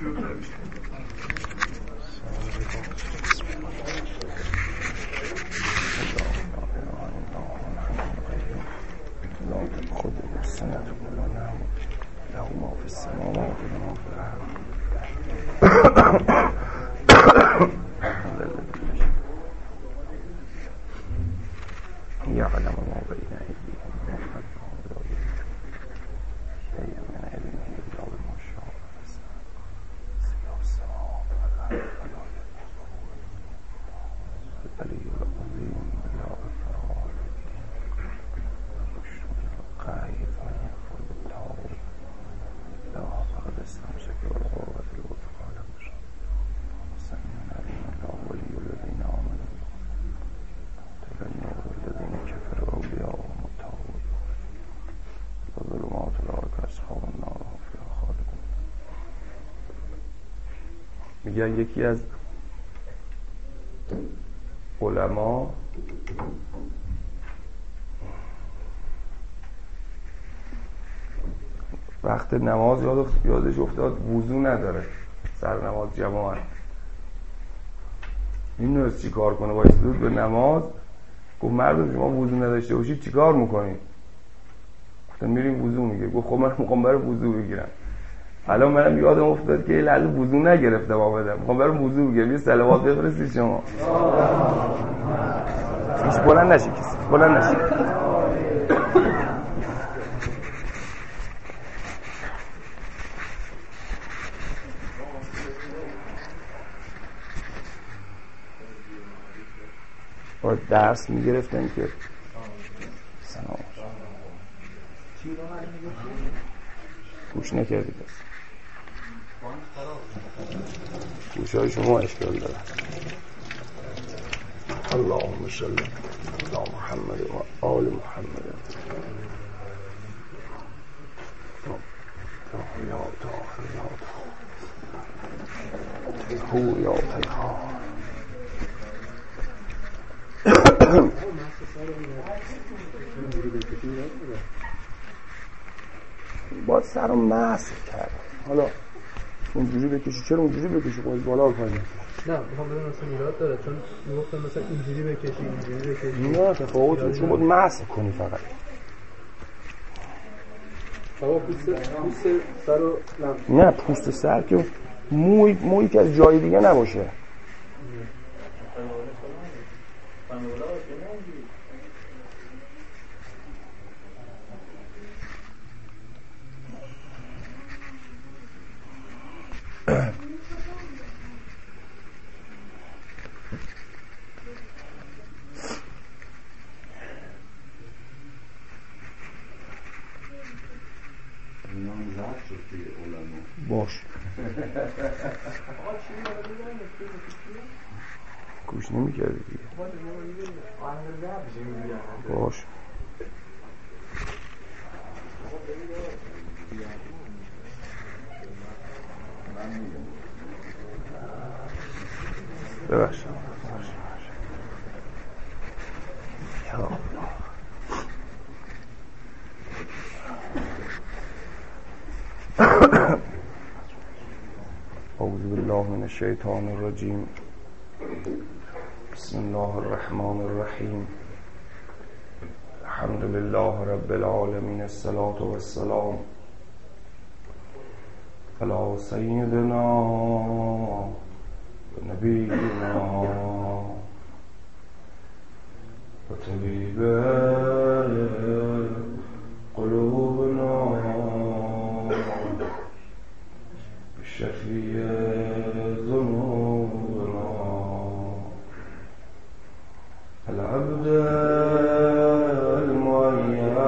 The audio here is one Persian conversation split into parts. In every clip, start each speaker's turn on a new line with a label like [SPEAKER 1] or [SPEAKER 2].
[SPEAKER 1] میگن یکی از علما وقت نماز یادش افتاد وضو نداره، سر نماز جماعت نمی‌دونست چی کار کنه، باید زود به نماز. گفت مردم شما وضو نداشته باشید چی کار میکنید؟ گفتن میریم وضو. میگه گفت خب من میخوام برم وضو بگیرم. الان منم یادم افتاد که یه لحظه وضو نگرفتم آمدم میخوام برم وضو بگیرم. یه صلوات بفرستید شما. هیچ بلند نشید، کسی بلند نشید. باید درس میگرفتن که سلام گوش نکردی پس گوشهای شما اشکال داره. اللهم صل علی محمد و آل محمد. یا تیها باید سر رو مسح کرد. حالا اونجوری بکشی، چرا اونجوری بکشی؟ باید بالا کنی.
[SPEAKER 2] نه میخوام بدونم اصلا ایراد داره، چون میگفتن مثلا اینجوری بکشی اینجوری بکشی.
[SPEAKER 1] نه تفاوت چون باید مسح کنی فقط.
[SPEAKER 2] آقا پوست سر رو
[SPEAKER 1] نه پوست سر که موی که از جای دیگه نباشه. باش گوش نمی کردی دیگه. باش ببخش اعوذ بالله من الشیطان الرجیم. بسم الله الرحمن الرحیم. الحمد لله رب العالمین. الصلاة والسلام علی سیدنا و نبینا و طبیب قلوبنا شفیع ذنوبنا العبد المعین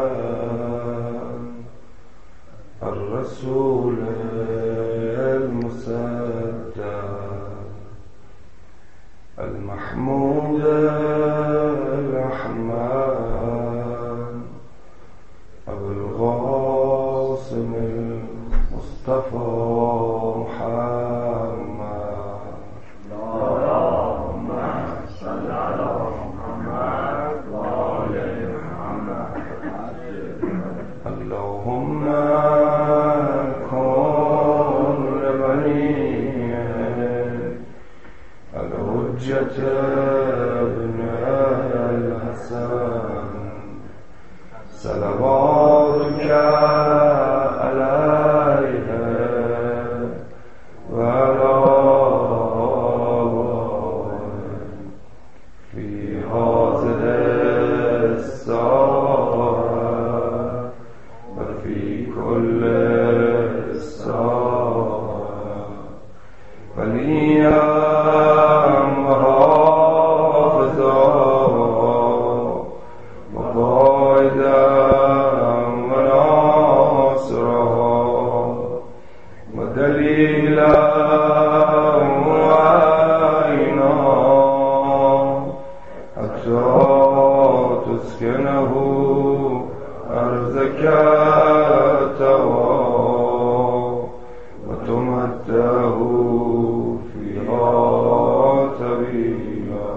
[SPEAKER 1] الرسول المصدق المحمود الرحمن ابو القاسم المصطفى اللهم كن لبني علیه و علی فی هذه الساعة و فی کل ساعة ولیا و حافظا و قائدا و ناصرا و دلیلا و عینا حتی تسکنه ارضک توا و تمتعه فیها طویلا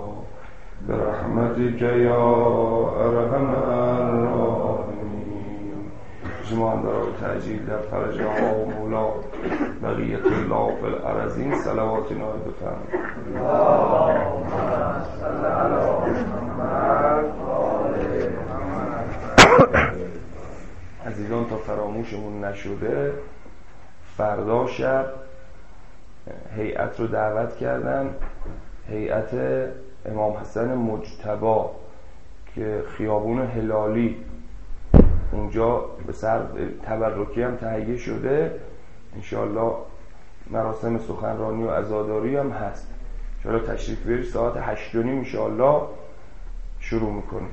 [SPEAKER 1] برحمتک یا ارحم الراحمین. شما هم برای تعجیل در فرج آقا و مولا بقیت الله فی الارضین صلوات نایب بفرمایید. اللهم صل علی محمد و آل محمد. عزیزان تا فراموشمون نشده، فردا شب هیئت رو دعوت کردن، هیئت امام حسن مجتبی که خیابون هلالی اونجا به سر تبرکی هم تهیه شده. انشاءالله مراسم سخنرانی و عزاداری هم هست. انشاءالله تشریف بیارید ساعت 8:30 انشاءالله شروع میکنیم.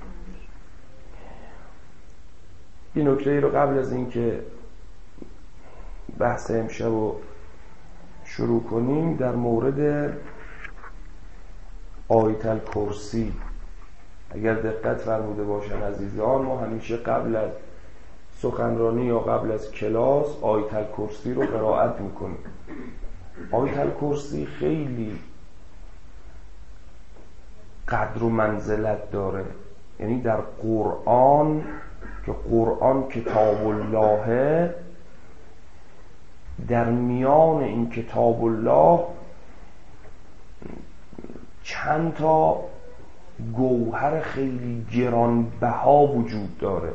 [SPEAKER 1] این نکته رو قبل از این که بحث امشب رو شروع کنیم در مورد آیت الکرسی اگر دقت فرموده باشن عزیزان، ما همیشه قبل از سخنرانی یا قبل از کلاس آیت الکرسی رو قرائت میکنیم. آیت الکرسی خیلی قدر و منزلت داره، یعنی در قرآن که قرآن کتاب الله، در میان این کتاب الله چند تا گوهر خیلی گرانبها وجود داره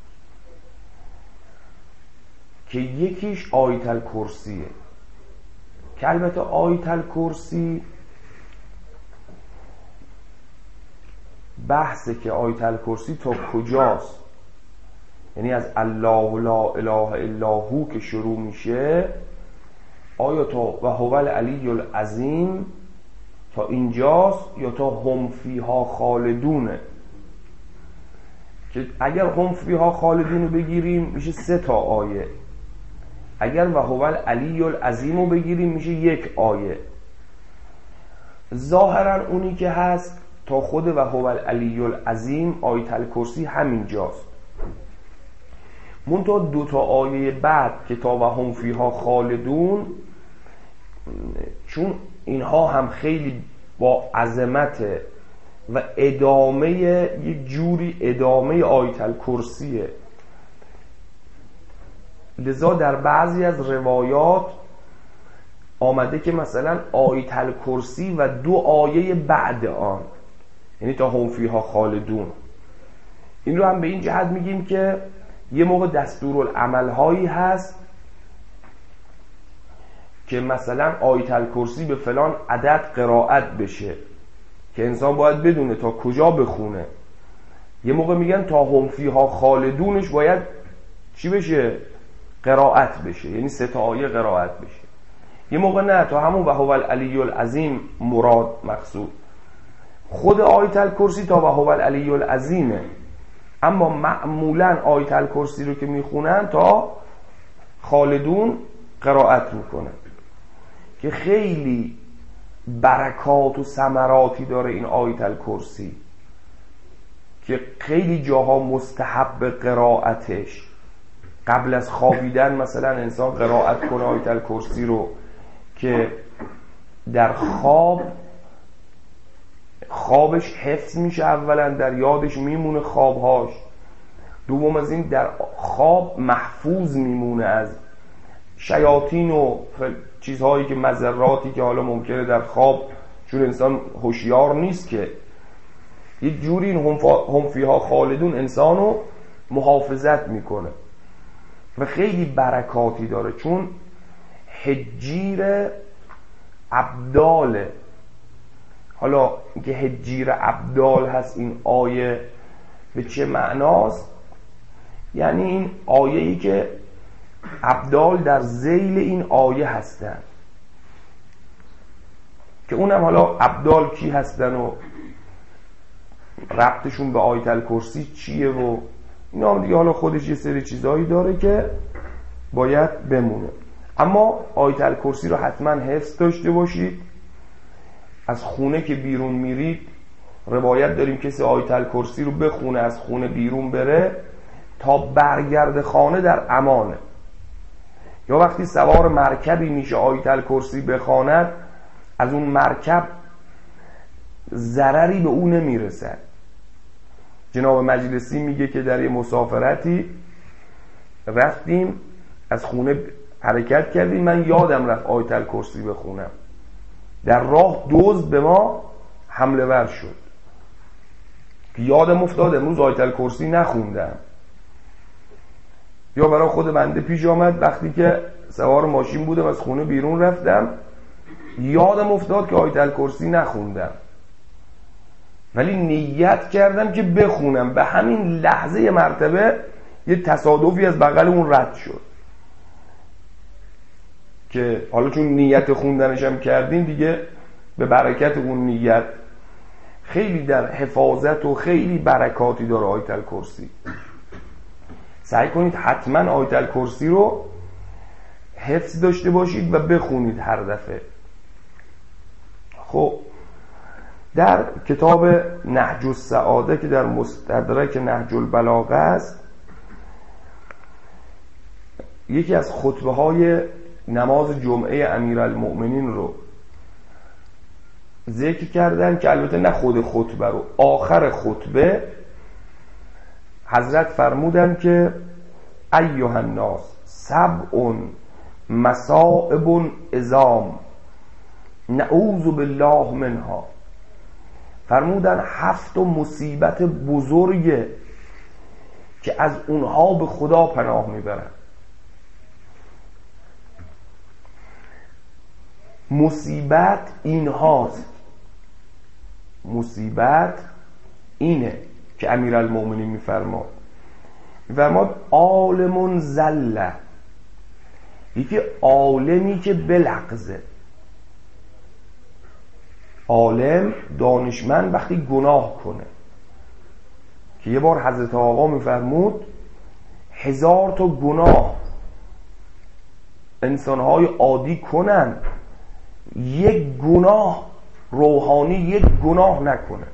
[SPEAKER 1] که یکیش آیت الکرسیه، که البته آیت الکرسی بحثه که آیت الکرسی تا کجاست، یعنی از الله لا اله الا هو که شروع میشه آیا تا و هو العلی العظیم تا اینجاست یا تا هم فیها خالدونه، که اگر هم فیها خالدون رو بگیریم میشه 3 تا آیه، اگر و هو العلی العظیم رو بگیریم میشه 1 آیه. ظاهرا اونی که هست تا خود و هو العلی العظیم آیت الکرسی همین جاست، منتها 2 تا آیه بعد که تا و هم فیها خالدون، چون اینها هم خیلی با عظمت و ادامه یه جوری ادامه آیت الکرسیه، لذا در بعضی از روایات آمده که مثلا آیت الکرسی و 2 آیه بعد آن، یعنی تا هم فیها خالدون. این رو هم به این جهت میگیم که یه موقع دستورالعمل هایی هست که مثلا آیت الکرسی به فلان عدد قرائت بشه که انسان باید بدونه تا کجا بخونه. یه موقع میگن تا هم فیها خالدونش باید چی بشه؟ قرائت بشه، یعنی 3 تا آیه قرائت بشه. یه موقع نه، تا همون و هو العلی العظیم مراد مقصود. خود آیت الکرسی تا و هو العلی العظیمه، اما معمولا آیت الکرسی رو که میخونن تا خالدون قرائت میکنن، که خیلی برکات و ثمراتی داره این آیت الکرسی، که خیلی جاها مستحب قرائتش. قبل از خوابیدن مثلا انسان قرائت کنه آیت الکرسی رو، که در خوابش حفظ میشه، اولا در یادش میمونه خوابهاش، دوم از این در خواب محفوظ میمونه از شیاطین و چیزهایی که مضراتی که حالا ممکنه در خواب، چون انسان هوشیار نیست که، یک جوری این هم فیها خالدون انسانو محافظت میکنه و خیلی برکاتی داره، چون حجیر ابداله. حالا اینکه حجیر ابدال هست این آیه به چه معناست؟ یعنی این آیه‌ای که ابدال در ذیل این آیه هستن، که اونم حالا ابدال کی هستن و ربطشون به آیت الکرسی چیه و اینا هم دیگه حالا خودش یه سری چیزایی داره که باید بمونه. اما آیت الکرسی رو حتما حفظ داشته باشید. از خونه که بیرون میرید روایت داریم کسی آیت الکرسی رو بخونه از خونه بیرون بره تا برگرد خانه در امانه. یا وقتی سوار مرکبی میشه آیت الکرسی بخواند، از اون مرکب ضرری به اون نمیرسد. جناب مجلسی میگه که در یه مسافرتی رفتیم، از خونه حرکت کردیم، من یادم رفت آیت الکرسی بخونم، در راه دزد به ما حمله ور شد که یادم افتاد امروز آیت الکرسی نخوندم. یا برای خود بنده پیش آمد وقتی که سوار ماشین بودم از خونه بیرون رفتم یادم افتاد که آیت الکرسی نخوندم، ولی نیت کردم که بخونم. به همین لحظه مرتبه یه تصادفی از بغل اون رد شد که حالا چون نیت خوندنشم کردیم دیگه به برکت اون نیت خیلی در حفاظت و خیلی برکاتی داره آیت الکرسی. سعی کنید حتما آیت الکرسی رو حفظ داشته باشید و بخونید هر دفعه. خب در کتاب نهج السعاده که در مستدرک نهج البلاغه است، یکی از خطبه های نماز جمعه امیرالمؤمنین رو ذکر کردن که البته نه خود خطبه رو، آخر خطبه حضرت فرمودن که ایها الناس سبع مصائب عظام نعوذ بالله منها. فرمودن 7 مصیبت بزرگه که از اونها به خدا پناه میبرن. مصیبت این هاست، مصیبت اینه که امیرالمؤمنین میفرماد عالم زله، یکی عالمی که بلغزه. عالم دانشمند وقتی گناه کنه، که یه بار حضرت آقا میفرمود 1000 تا گناه انسانهای عادی کنن، یک گناه روحانی یک گناه نکنه.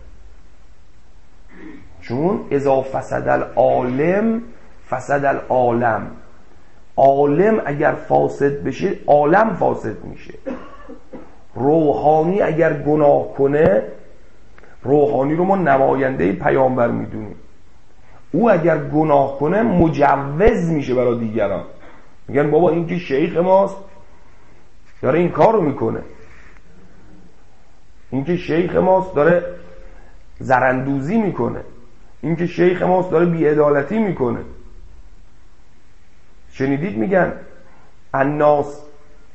[SPEAKER 1] چون اذا فسد العالم فسد العالم. عالم اگر فاسد بشه عالم فاسد میشه. روحانی اگر گناه کنه، روحانی رو ما نماینده پیامبر میدونیم، او اگر گناه کنه مجوز میشه برای دیگران. میگن بابا این که شیخ ماست داره این کار رو میکنه، این که شیخ ماست داره زرندوزی میکنه، این که شیخ ماست داره بی‌عدالتی میکنه. شنیدید میگن الناس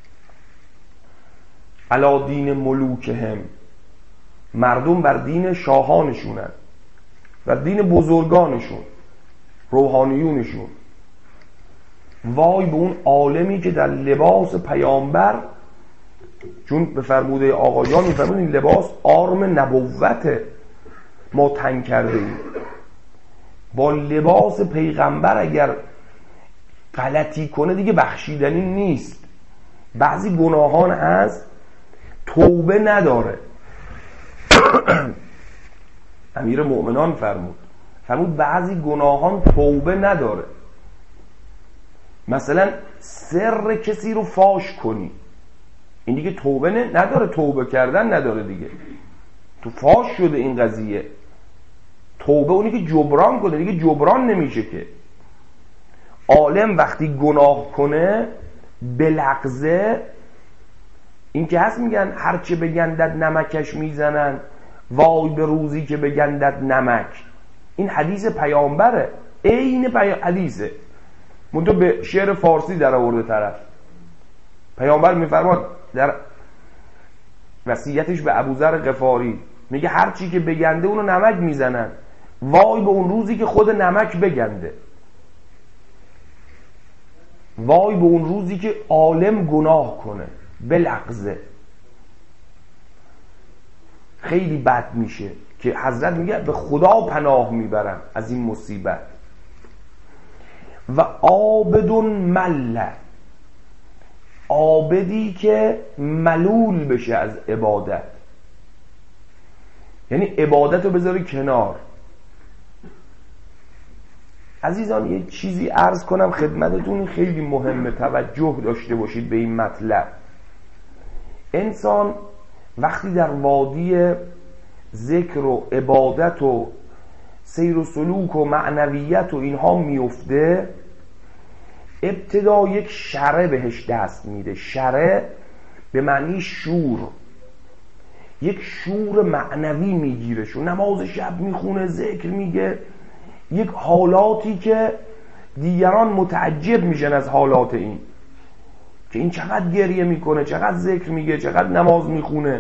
[SPEAKER 1] علی دین ملوکهم، مردم بر دین شاهانشونن، بر دین بزرگانشون، روحانیونشون. وای به اون عالمی که در لباس پیامبر، چون به فرموده آقایان میفرمود این لباس آرم نبوته ما تن کرده ایم، با لباس پیغمبر اگر غلطی کنه دیگه بخشیدنی نیست. بعضی گناهان هست توبه نداره. امیر مؤمنان فرمود بعضی گناهان توبه نداره. مثلا سر کسی رو فاش کنی، این دیگه توبه نداره، توبه کردن نداره دیگه، تو فاش شده این قضیه. توبه اونی که جبران کنه دیگه جبران نمیشه که. عالم وقتی گناه کنه بلغزه، این که هست میگن هرچه بگندد نمکش میزنن، وای به روزی که بگندد نمک. این حدیث پیامبره. عین حدیثه، منتها به شعر فارسی در آورده طرف. پیامبر میفرماد در وصیتش به ابوذر غفاری، میگه هر چی که بگنده اونو نمک میزنن، وای به اون روزی که خود نمک بگنده، وای به اون روزی که عالم گناه کنه بلغزه. خیلی بد میشه که حضرت میگه به خدا پناه میبرم از این مصیبت. و عابد مله، عابدی که ملول بشه از عبادت، یعنی عبادت رو بذاری کنار. عزیزان یه چیزی عرض کنم خدمتتون، خیلی مهمه توجه داشته باشید به این مطلب. انسان وقتی در وادی ذکر و عبادت و سیر و سلوک و معنویت و اینها میفته، ابتدا یک شره بهش دست میده. شره به معنی شور، یک شور معنوی میگیرش و نماز شب میخونه، ذکر میگه، یک حالاتی که دیگران متعجب میشن از حالات این، که این چقدر گریه میکنه، چقدر ذکر میگه، چقدر نماز میخونه.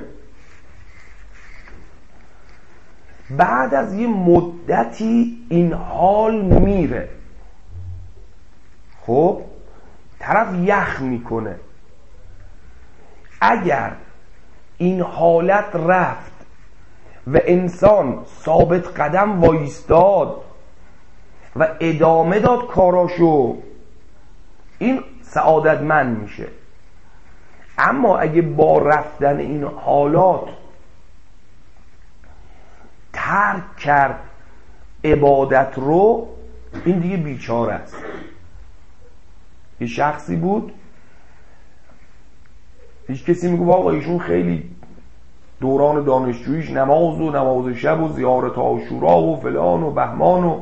[SPEAKER 1] بعد از یه مدتی این حال میره، خب طرف یخ میکنه. اگر این حالت رفت و انسان ثابت قدم وایستاد و ادامه داد کاراشو، این سعادتمند میشه. اما اگه با رفتن این حالات ترک کرد عبادت رو، این دیگه بیچاره است. یه شخصی بود، هیچ کسی میگه آقا ایشون خیلی دوران دانشجوییش نماز شب و زیارت عاشورا و فلان و بهمان و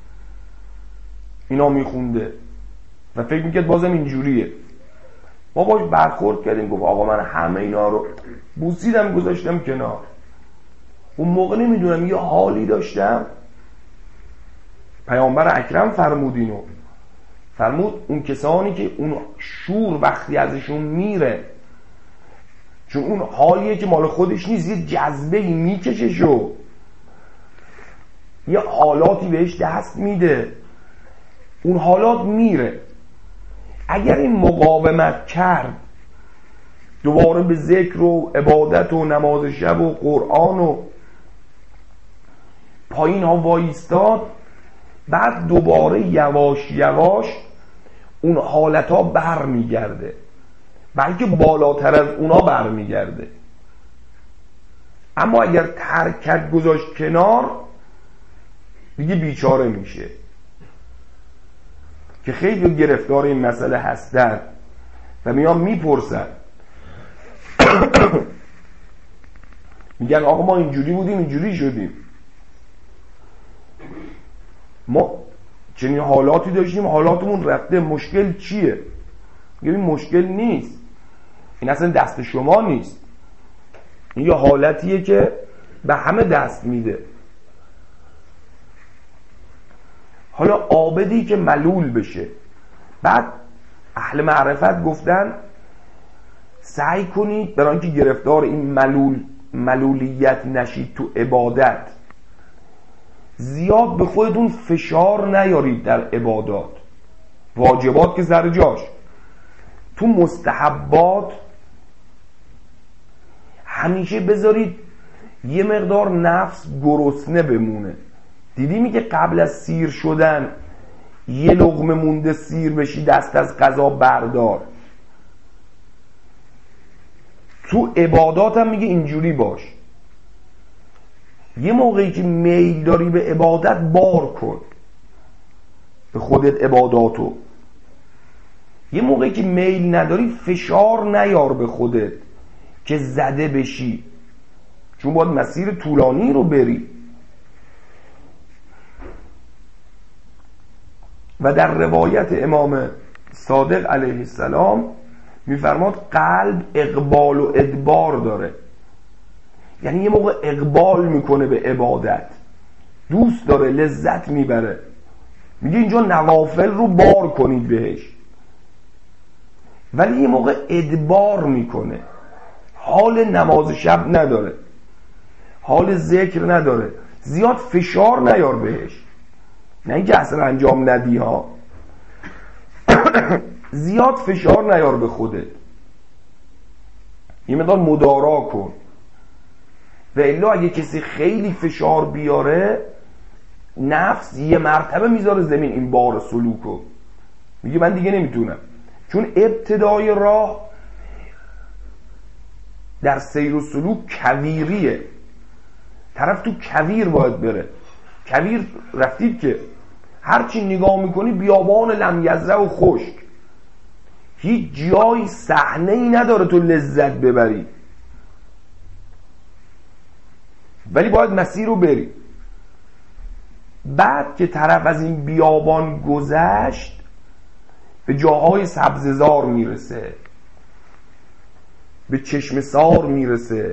[SPEAKER 1] اینا میخونده و فکر میکرد بازم اینجوریه. ما باش برخورد کردیم، گفت آقا من همه اینا رو بوسیدم گذاشتم کنار. اون موقع نمیدونم یه حالی داشتم، پیامبر اکرم فرمودینو، فرمود اون کسانی که اون شور وقتی ازشون میره، چون اون حالیه که مال خودش نیست، یه جذبه‌ای میکششو، یه حالاتی بهش دست میده، اون حالات میره. اگر این مقاومت کرد، دوباره به ذکر و عبادت و نماز شب و قرآن و پایین ها وایستاد، بعد دوباره یواش یواش اون حالت ها بر میگرده، بلکه بالاتر از اونا بر میگرده. اما اگر ترکت گذاشت کنار، دیگه بیچاره میشه. که خیلی گرفتار این مسئله هستن و میان میپرسن میگن آقا ما اینجوری بودیم اینجوری شدیم، ما چنین حالاتی داشتیم حالاتمون رفته، مشکل چیه؟ میگه این مشکل نیست، این اصلا دست شما نیست، این یه حالتیه که به همه دست میده. حالا عابدی که ملول بشه، بعد اهل معرفت گفتن سعی کنید برای اینکه گرفتار این ملولیت نشید تو عبادت، زیاد به خودتون فشار نیارید در عبادات، واجبات که سر جاش، تو مستحبات همیشه بذارید یه مقدار نفس گرسنه بمونه. دیدی میگه قبل از سیر شدن یه لقمه مونده سیر بشی، دست از غذا بردار. تو عبادات هم میگه اینجوری باش. یه موقعی که میل داری به عبادت بار کن به خودت عباداتو، یه موقعی که میل نداری فشار نیار به خودت که زده بشی، چون باید مسیر طولانی رو بری. و در روایت امام صادق علیه السلام میفرماد قلب اقبال و ادبار داره، یعنی یه موقع اقبال میکنه به عبادت، دوست داره، لذت میبره، میگه اینجا نوافل رو بار کنید بهش، ولی یه موقع ادبار میکنه، حال نماز شب نداره، حال ذکر نداره، زیاد فشار نیار بهش، نه اینکه اصلا انجام ندی ها زیاد فشار نیار به خودت، یه مقدار مدارا کن. و الا اگه کسی خیلی فشار بیاره، نفس یه مرتبه میذاره زمین این بار سلوکو، میگه من دیگه نمیتونم. چون ابتدای راه در سیر و سلوک کویریه، طرف تو کویر باید بره. کویر رفتید که هرچی نگاه میکنی بیابان لمیزه و خشک، هیچ جای صحنه ای نداره تو لذت ببری، ولی باید مسیر رو بری. بعد که طرف از این بیابان گذشت به جاهای سبززار میرسه، به چشم سار میرسه،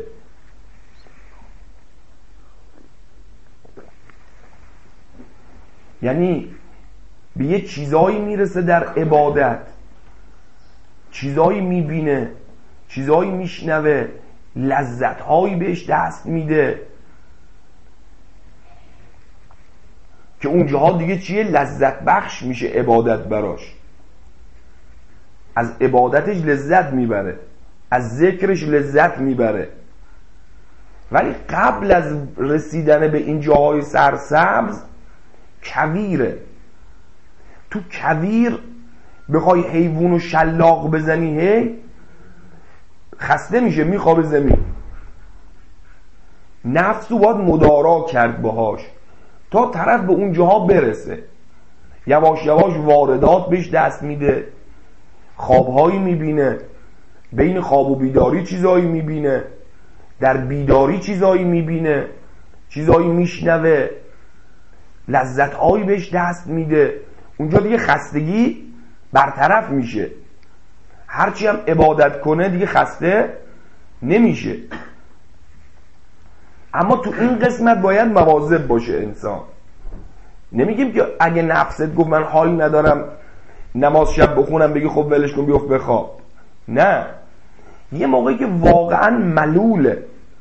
[SPEAKER 1] یعنی به یه چیزایی میرسه در عبادت، چیزایی میبینه، چیزایی میشنوه، لذتهایی بهش دست میده که اونجاها دیگه چیه؟ لذت بخش میشه عبادت براش. از عبادتش لذت میبره، از ذکرش لذت میبره. ولی قبل از رسیدن به این جاهای سرسبز کویره. تو کویر بخوای حیوان و شلاق بزنی، هی خسته میشه، میخوابه زمین. نفسو باید مدارا کرد باهاش تا طرف به اون جاها برسه. یواش یواش واردات بهش دست میده، خوابهایی میبینه، بین خواب و بیداری چیزایی میبینه، در بیداری چیزایی میبینه، چیزایی میشنوه، لذتهایی بهش دست میده. اونجا دیگه خستگی برطرف میشه، هرچی هم عبادت کنه دیگه خسته نمیشه. اما تو این قسمت باید مواظب باشه انسان. نمیگیم که اگه نفست گفت من حالی ندارم نماز شب بخونم بگی خب ولش کن بیفت بخواب. نه، یه موقعی که واقعا ملوله،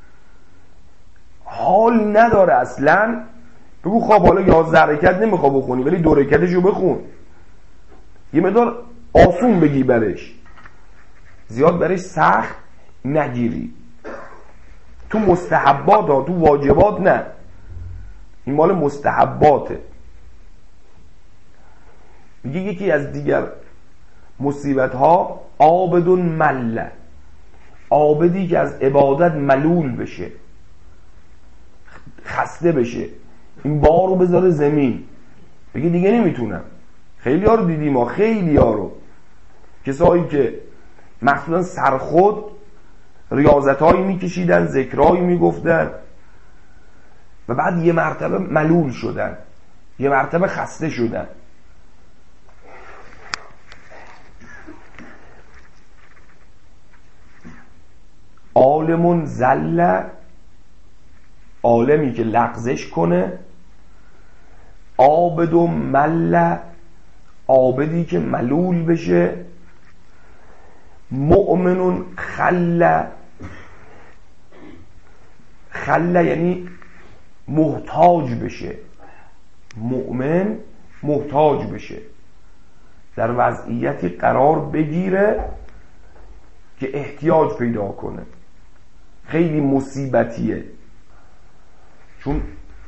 [SPEAKER 1] حال نداره اصلا، بگو خب حالا 11 رکعت نمیخواد بخونی ولی 2 رکعتشو بخون. یه مقدار آسون بگی برش، زیاد برش سخت نگیری. تو مستحبات ها، تو واجبات نه، این مال مستحباته. میگه یکی از دیگر مصیبت ها عابدون مله، عابدی که از عبادت ملول بشه، خسته بشه، این بار رو بذاره زمین، بگه دیگه نمیتونم. خیلی ها رو دیدیم ما، خیلی ها رو، کسایی که مخصوصا سرخود ریاضت هایی میکشیدن، ذکرهایی میگفتن و بعد یه مرتبه ملول شدن، یه مرتبه خسته شدن. عالمون زله، عالمی که لغزش کنه. عابد و مله، عابدی که ملول بشه. مؤمنون خله، خله یعنی محتاج بشه، مؤمن محتاج بشه، در وضعیتی قرار بگیره که احتیاج پیدا کنه. خیلی مصیبتیه، چون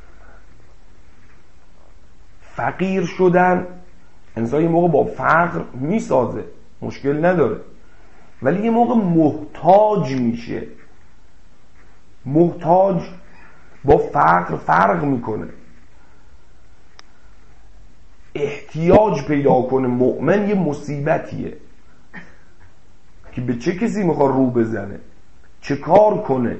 [SPEAKER 1] فقیر شدن انسان یه موقع با فقر میسازه، مشکل نداره، ولی یه موقع محتاج میشه. محتاج با فقر فرق میکنه. احتیاج پیدا کنه مؤمن یه مصیبتیه که به چه کسی میخواد رو بزنه، چه کار کنه.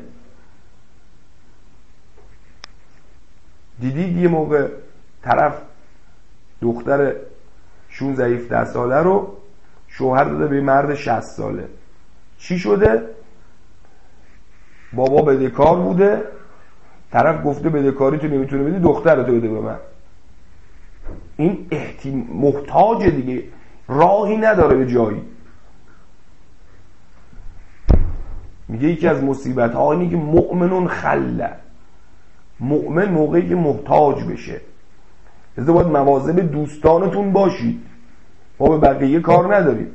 [SPEAKER 1] دیدید یه موقع طرف دختر 16-17 ساله رو شوهر داده به مرد 60 ساله. چی شده؟ بابا بدهکار بوده، طرف گفته بدهکاری تو نمیتونه بدی، دخترتو بده به من. این محتاج دیگه، راهی نداره به جایی. میگه یکی از مصیبت ها اینه که مؤمنون خله، مؤمن موقعی که محتاج بشه. لذا باید مواظب دوستانتون باشید. ما به بقیه کار نداریم،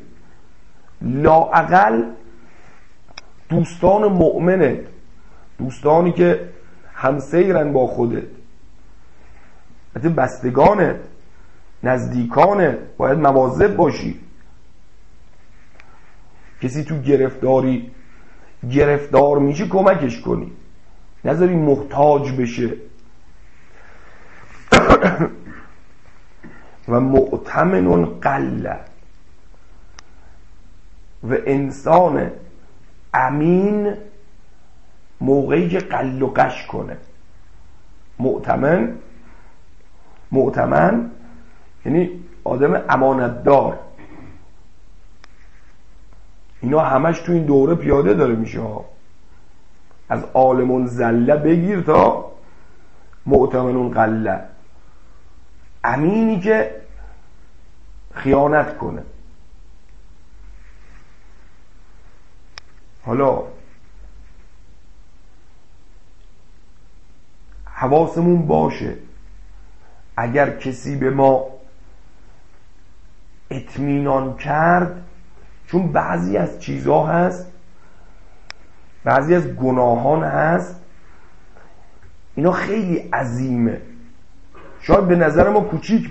[SPEAKER 1] لااقل دوستان مؤمنت، دوستانی که همسیرن با خودت، حتی بستگانت، نزدیکانت، باید مواظب باشی. کسی تو گرفتار میشه کمکش کنی، نذاری محتاج بشه. و مؤتمن قله، و انسان امین موقعی که قل و قش کنه. مؤتمن یعنی آدم امانتدار. اینا همش تو این دوره پیاده داره میشه ها. از عالمون زله بگیر تا مؤتمنون قله، امینی که خیانت کنه. حالا حواسمون باشه اگر کسی به ما اطمینان کرد، چون بعضی از چیزها هست، بعضی از گناهان هست، اینا خیلی عظیمه، شاید به نظر ما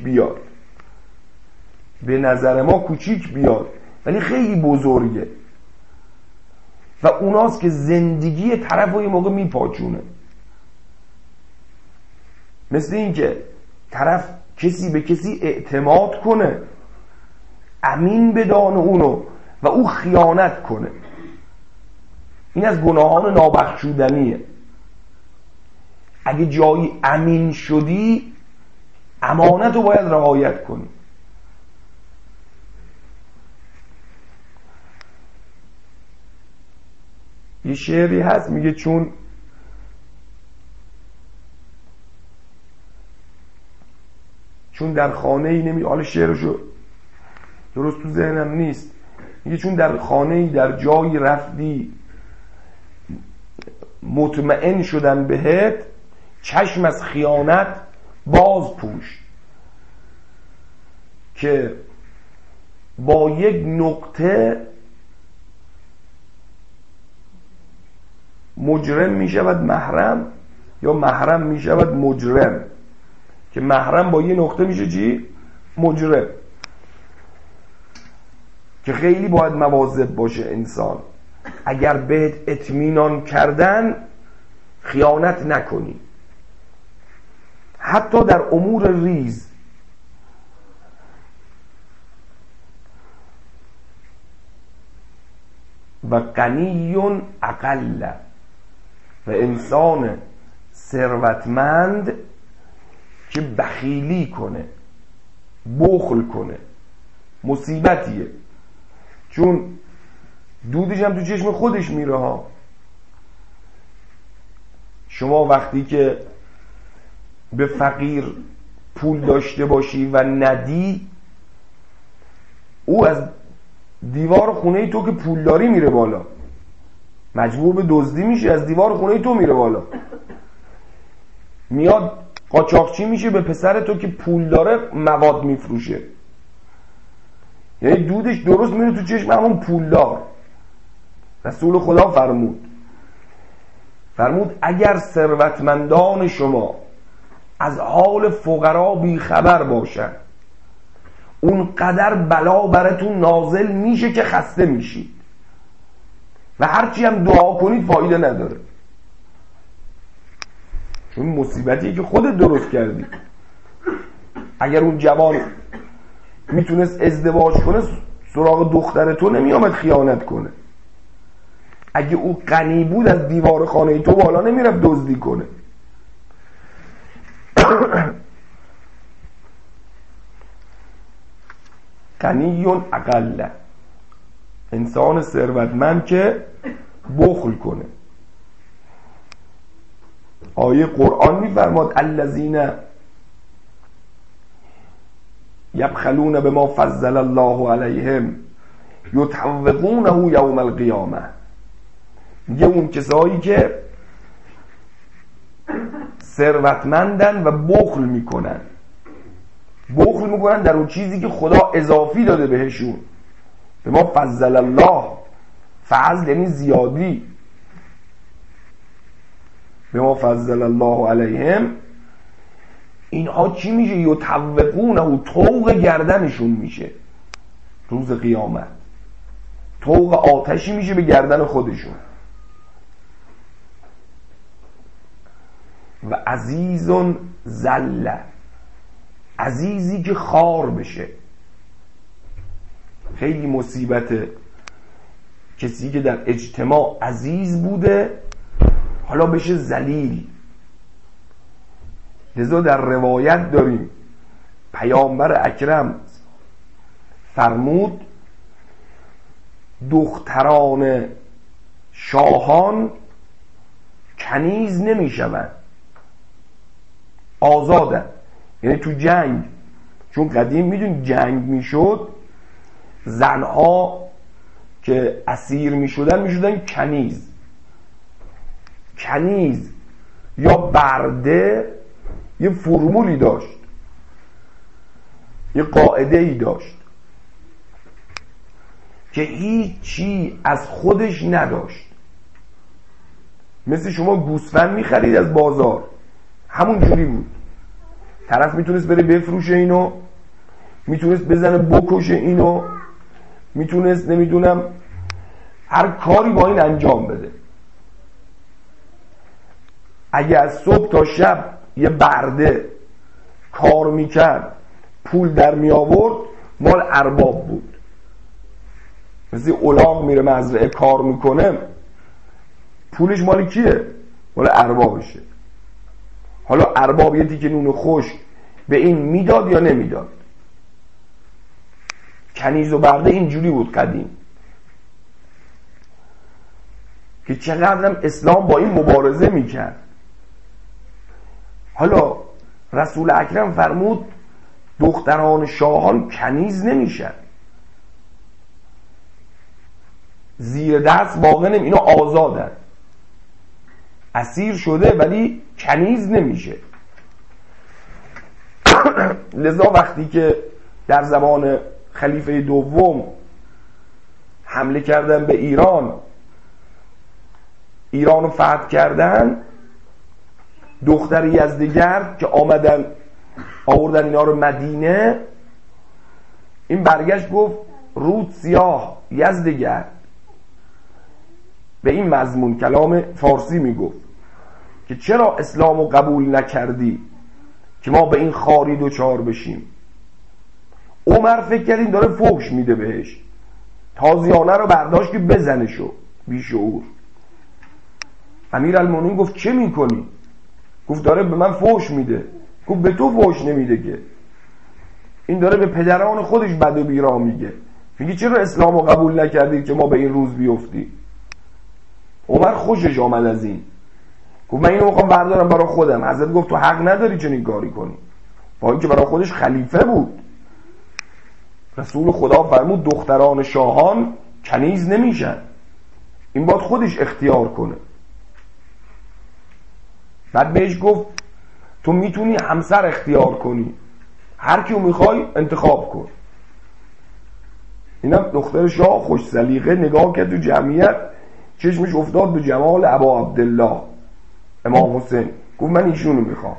[SPEAKER 1] کوچیک بیاد، ولی خیلی بزرگه و اوناست که زندگی طرف رو یه موقع میپاچونه. مثل این که طرف کسی به کسی اعتماد کنه، امین بدانه اونو و او خیانت کنه. این از گناهان نابخشودنیه. اگه جایی امین شدی، امانت رو باید رعایت کنی. یه شعری هست میگه چون در خانه ای نمی، حالا شعرشو درست تو ذهنم نیست، میگه چون در خانه ای در جایی رفتی مطمئن شدن بهت، چشم از خیانت باز پوش. که با یک نقطه مجرم می شود محرم، یا محرم می شود مجرم. که محرم با یه نقطه میشه چی؟ مجرم. که خیلی باید مواظب باشه انسان، اگر بهت اطمینان کردن خیانت نکنی، حتی در امور ریز. و غنی اقل، و انسان ثروتمند که بخیلی کنه، بخل کنه، مصیبتیه. چون دودش هم تو چشم خودش میره ها. شما وقتی که به فقیر پول داشته باشی و ندی، او از دیوار خونه تو که پول داری میره بالا، مجبور به دزدی میشه، از دیوار خونه تو میره بالا، میاد قاچاقچی میشه به پسر تو که پول داره مواد میفروشه. یعنی دودش درست میره تو چشم همون پولدار. رسول خدا فرمود اگر ثروتمندان شما از حال فقرا بی خبر باشن، اون قدر بلا براتون نازل میشه که خسته میشید و هرچی هم دعا کنید فایده نداره، چون مصیبتیه که خودت درست کردی. اگر اون جوان میتونست ازدواج کنه، سراغ دختر تو نمیامد خیانت کنه. اگه او غنی بود، از دیوار خانه تو بالا نمیرفت دزدی کنه. غنی اقل، انسان ثروتمند که بخل کنه. آیه قرآن میفرماد الذین یبخلون بما فضل الله علیهم یطوقونه یوم القیامه. میگه اون کسایی که ثروتمندن و بخل میکنن در اون چیزی که خدا اضافی داده بهشون. به ما فضل الله، فضل یعنی زیادی، به ما فضل الله علیهم، اینها چی میشه؟ یطوقونه، و طوق گردنشون میشه روز قیامت، طوق آتشی میشه به گردن خودشون. و عزیزون ذل، عزیزی که خوار بشه. خیلی مصیبته کسی که در اجتماع عزیز بوده حالا بشه ذلیل. لذا در روایت داریم پیامبر اکرم فرمود دختران شاهان کنیز نمیشوند، آزادن. یعنی تو جنگ، چون قدیم میدون جنگ میشد، زنها که اسیر میشدن کنیز یا برده. یه فرمولی داشت، یه قاعده ای داشت که هیچی از خودش نداشت. مثل شما گوسفند میخرید از بازار، همون جوری بود. طرف میتونست بره بفروشه اینو، میتونست بزنه بکشه اینو، میتونست نمیدونم هر کاری با این انجام بده. اگه از صبح تا شب یه برده کار میکرد پول در می آورد، مال ارباب بود. مثل الاغ میره مزرعه کار میکنه، پولش مال کیه؟ مال اربابشه. حالا ارباب یه تیکه نون خشک به این میداد یا نمیداد. کنیز و برده اینجوری بود قدیم، که چقدرم اسلام با این مبارزه میکرد. حالا رسول اکرم فرمود دختران شاهان کنیز نمیشن، زیر دست واقع نمی، اینا آزادن، اسیر شده ولی کنیز نمیشه. لذا وقتی که در زمان خلیفه دوم حمله کردن به ایران رو فتح کردن، دختر یزدگرد که آوردن اینا رو مدینه، این برگشت گفت رود سیاه یزدگرد، به این مضمون کلام فارسی میگفت که چرا اسلامو قبول نکردی که ما به این خاری دوچار بشیم. عمر فکر کرد این داره فحش میده بهش، تازیانه رو برداشت که بزنشو، بیشعور. امیرالمومنین گفت چه میکنی؟ گفت داره به من فحش میده. گفت به تو فحش نمیده که، این داره به پدران خودش بد و بیرا میگه. میگه چرا اسلامو قبول نکردید که ما به این روز بیفتیم؟ عمر خوشش آمد از این، گفت من اینو میخوام بردارم برای خودم. حضرت گفت تو حق نداری چنین کاری کنی، با اینکه برای خودش خلیفه بود. رسول خدا فرمود دختران شاهان کنیز نمیشن، این باید خودش اختیار کنه. بعد بهش گفت تو میتونی همسر اختیار کنی، هر کیو میخوای انتخاب کن. اینم دختر شاه خوش سلیقه نگاه کرد تو جمعیت، چشمش افتاد به جمال ابا عبدالله امام حسین، گفت من ایشونو میخوام.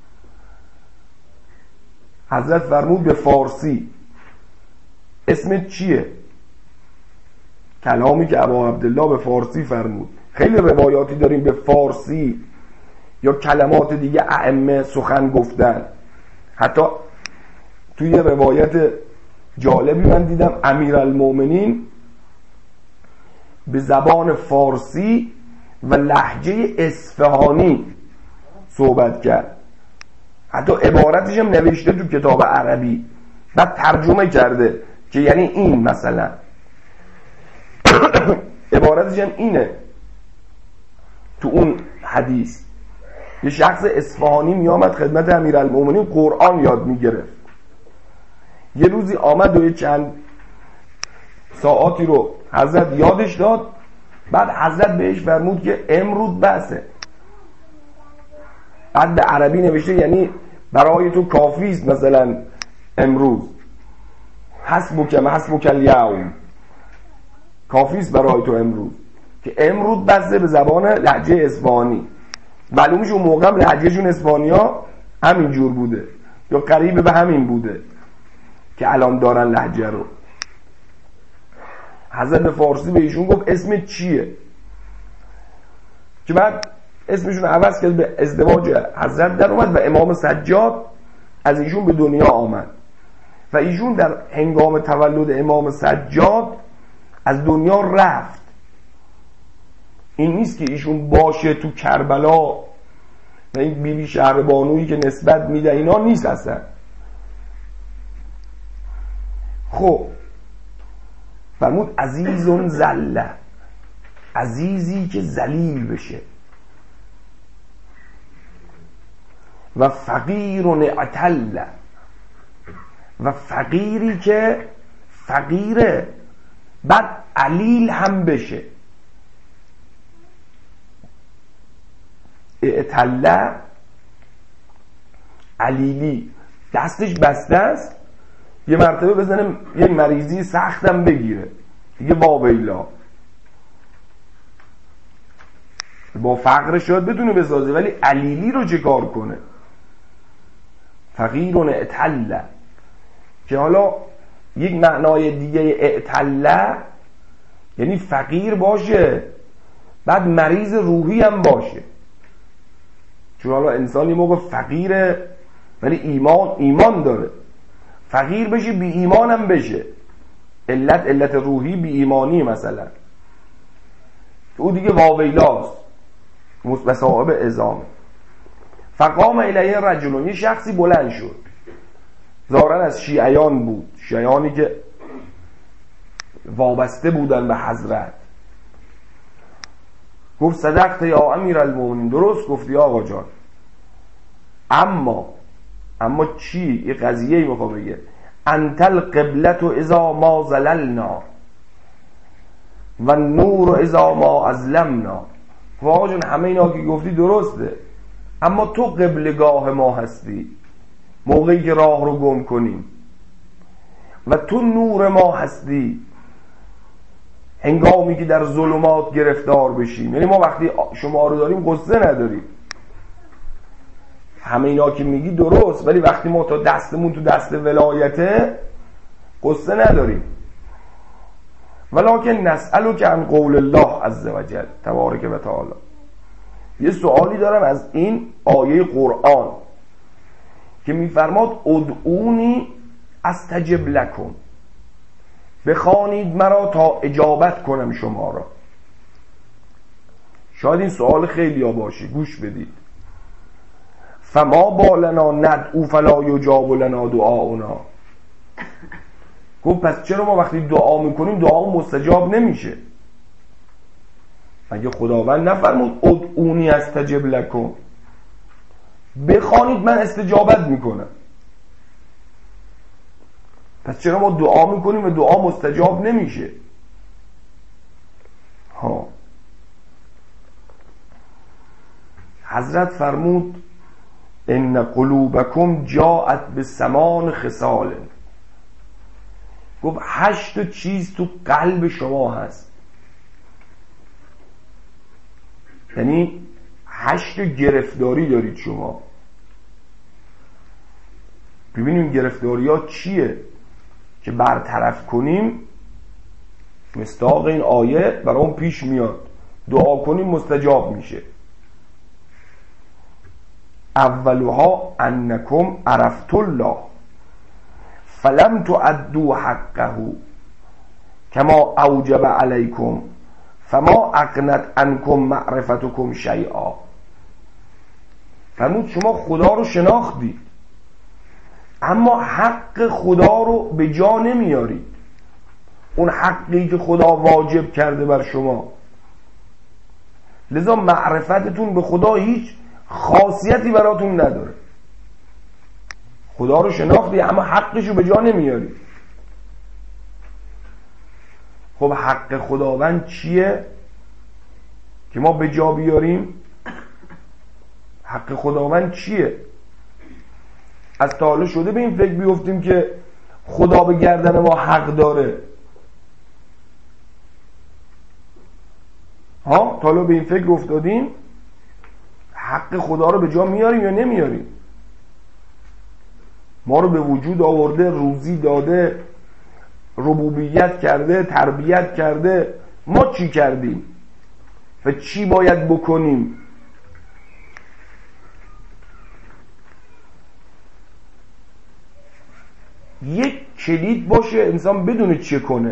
[SPEAKER 1] حضرت فرمود به فارسی اسمت چیه؟ کلامی که ابا عبدالله به فارسی فرمود. خیلی روایاتی داریم به فارسی یا کلمات دیگه ائمه سخن گفتن. حتی توی یه روایت جالبی من دیدم امیرالمومنین به زبان فارسی و لهجه اصفهانی صحبت کرد، حتی عبارتش هم نوشته تو کتاب عربی، بعد ترجمه کرده که یعنی این مثلا عبارتش هم اینه. تو اون حدیث یه شخص اصفهانی می آمد خدمت امیرالمومنین قرآن یاد می گرفت، یه روزی آمد و چند ساعاتی رو حضرت یادش داد، بعد حضرت بهش فرمود که امروز بسه. بعد به عربی نوشته یعنی برای تو کافی است، مثلا امروز حسبک الیوم، کافی است برای تو امروز. که امروز بسه به زبان لهجه اصفهانی. معلومه اون موقع لهجهشون اسپانیا همین جور بوده یا قریب به همین بوده که الان دارن لهجه رو. حضرت به فارسی به ایشون گفت اسم چیه؟ که بعد اسمشون عوض کرد به ازدواج حضرت در اومد و امام سجاد از ایشون به دنیا آمد و ایشون در هنگام تولد امام سجاد از دنیا رفت. این نیست که ایشون باشه تو کربلا و این بیبی شهربانویی که نسبت میده، اینا نیست اصلا. خب فرمود عزیزون زله، عزیزی که ذلیل بشه، و فقیرون اعتل، و فقیری که فقیره بعد علیل هم بشه. اعتله علیلی، دستش بسته است، یه مرتبه بزنه یه مریضی سختم بگیره دیگه واویلا، با فقر شاید بدونه بسازه ولی علیلی رو چه کار کنه؟ فقیرون اعتله، که حالا یک معنای دیگه اعتله یعنی فقیر باشه بعد مریض روحی هم باشه. چون حالا انسان یه موقع فقیره ولی ایمان داره، فقیر بشه بی ایمان هم بشه، علت روحی بی ایمانی مثلا، او دیگه واویلاست، مصاحب ازامه. فقام الیه رجل، یه شخصی بلند شد، ظاهرا از شیعیان بود، شیعیانی که وابسته بودن به حضرت. گفت صدقت یا امیر المؤمنین، درست گفتی آقا جان، اما چی؟ یه قضیه ای میخوام بگه، انت القبلة اذا ما زللنا و النور اذا ما ازلمنا. آقا جان همه اینا که گفتی درسته، اما تو قبلگاه ما هستی موقعی که راه رو گم کنیم، و تو نور ما هستی هنگامی که در ظلمات گرفتار بشیم. یعنی ما وقتی شما رو داریم قصه نداریم، همه اینا که میگی درست، ولی وقتی ما تا دستمون تو دست ولایته قصه نداریم. ولکن نسألک عن قول الله عز وجل تبارک و تعالی. یه سوالی دارم از این آیه قرآن که میفرماد ادعونی استجب لکم، بخوانید مرا تا اجابت کنم شما را. شاید این سوال خیلی ها باشه، گوش بدید. فما بالنا ندعو فلا یجاب لنا دعاؤنا. گفت پس چرا ما وقتی دعا میکنیم دعا مستجاب نمیشه؟ مگه خداوند نفرمود ادعونی استجب لکم، بخوانید من استجابت میکنم؟ پس چرا ما دعا میکنیم و دعا مستجاب نمیشه؟ حضرت فرمود ان قلوبکم جاءت بثمان خصال. گفت 8 چیز تو قلب شما هست، یعنی 8 گرفتاری دارید شما. ببینیم گرفتاری ها چیه که برطرف کنیم، مصداق این آیه برام پیش میاد، دعا کنیم مستجاب میشه. اولها انکم عرفت الله فلم تعدوا حقه کما اوجب علیکم فما اغنت عنکم معرفتکم شیئا. فرمود شما خدا رو شناختید اما حق خدا رو به جا نمیارید، اون حقی که خدا واجب کرده بر شما. لذا معرفتتون به خدا هیچ خاصیتی براتون نداره. خدا رو شناختی اما حقش رو به جا نمیاری. خب حق خداوند چیه که ما به جا بیاریم؟ حق خداوند چیه؟ از تا حالا شده به این فکر بیفتیم که خدا به گردن ما حق داره؟ ها، تا حالا به این فکر افتادیم حق خدا رو به جا میاریم یا نمیاریم؟ ما رو به وجود آورده، روزی داده، ربوبیت کرده، تربیت کرده، ما چی کردیم و چی باید بکنیم؟ یک کلید باشه انسان بدونه چه کنه.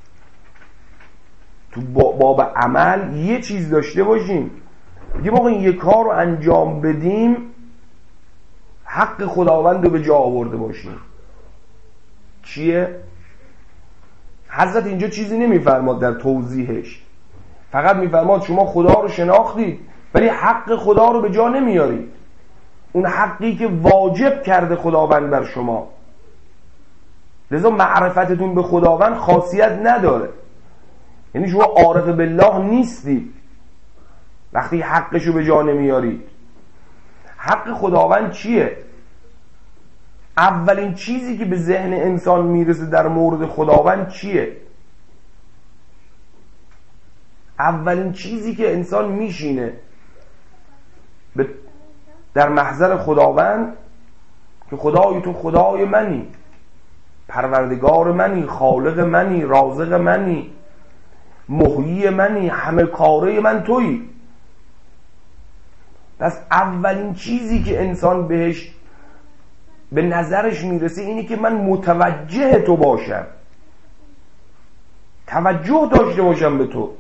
[SPEAKER 1] تو باب عمل یه چیز داشته باشیم بگیم آقا این یه کار رو انجام بدیم حق خداوند رو به جا آورده باشیم. چیه؟ حضرت اینجا چیزی نمیفرماد در توضیحش، فقط میفرماد شما خدا رو شناختید ولی حق خدا رو به جا نمیارید، اون حقی که واجب کرده خداوند بر شما. لذا معرفتتون به خداوند خاصیت نداره، یعنی شما عارف بالله نیستید وقتی حقش رو به جا نمیارید. حق خداوند چیه؟ اولین چیزی که به ذهن انسان میرسه در مورد خداوند چیه؟ اولین چیزی که انسان میشینه در محضر خداوند که خدای تو خدای منی، پروردگار منی، خالق منی، رازق منی، محیی منی، همه کاره من تویی. پس اولین چیزی که انسان بهش به نظرش میرسه اینه که من متوجه تو باشم، توجه داشته باشم به تو.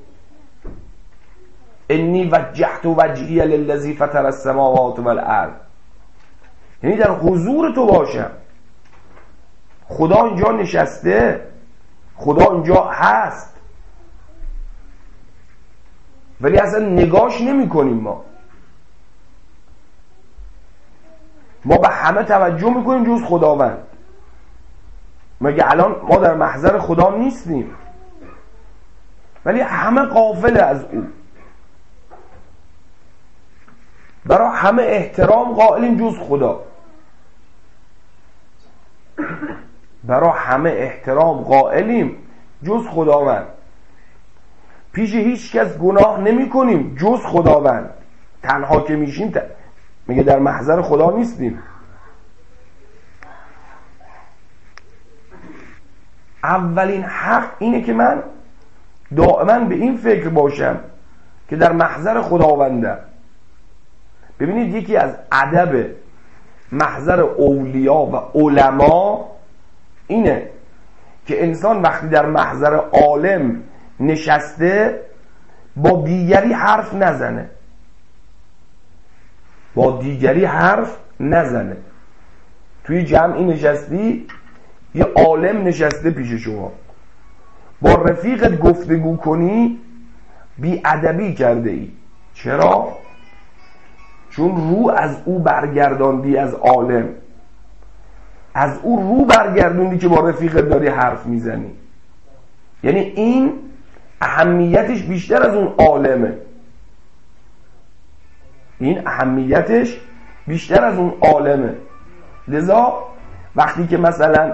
[SPEAKER 1] انی وجهت وجهی للذی فطر السماوات والارض، یعنی در حضور تو باشم. خدا اینجا نشسته، خدا اینجا هست ولی اصلا نگاش نمی کنیم. ما به همه توجه میکنیم جز خداوند. مگه الان ما در محضر خدا نیستیم؟ ولی همه غافل از او، برای همه احترام قائلیم جز خدا. برای همه احترام قائلیم جز خداوند. پیش هیچ کس گناه نمی کنیم جز خداوند. تنها که میشیم میگه در محضر خدا نیستیم. اولین حق اینه که من دائما به این فکر باشم که در محضر خداوندم. ببینید یکی از ادب محضر اولیا و علما اینه که انسان وقتی در محضر عالم نشسته با دیگری حرف نزنه، با دیگری حرف نزنه. توی جمعی نشستی، یه عالم نشسته پیش شما، با رفیقت گفتگو کنی بی ادبی کرده ای. چرا؟ چون رو از او برگرداندی، از عالم از او رو برگردوندی که با رفیقت داری حرف میزنی. یعنی این اهمیتش بیشتر از اون عالمه، این اهمیتش بیشتر از اون عالمه. لذا وقتی که مثلا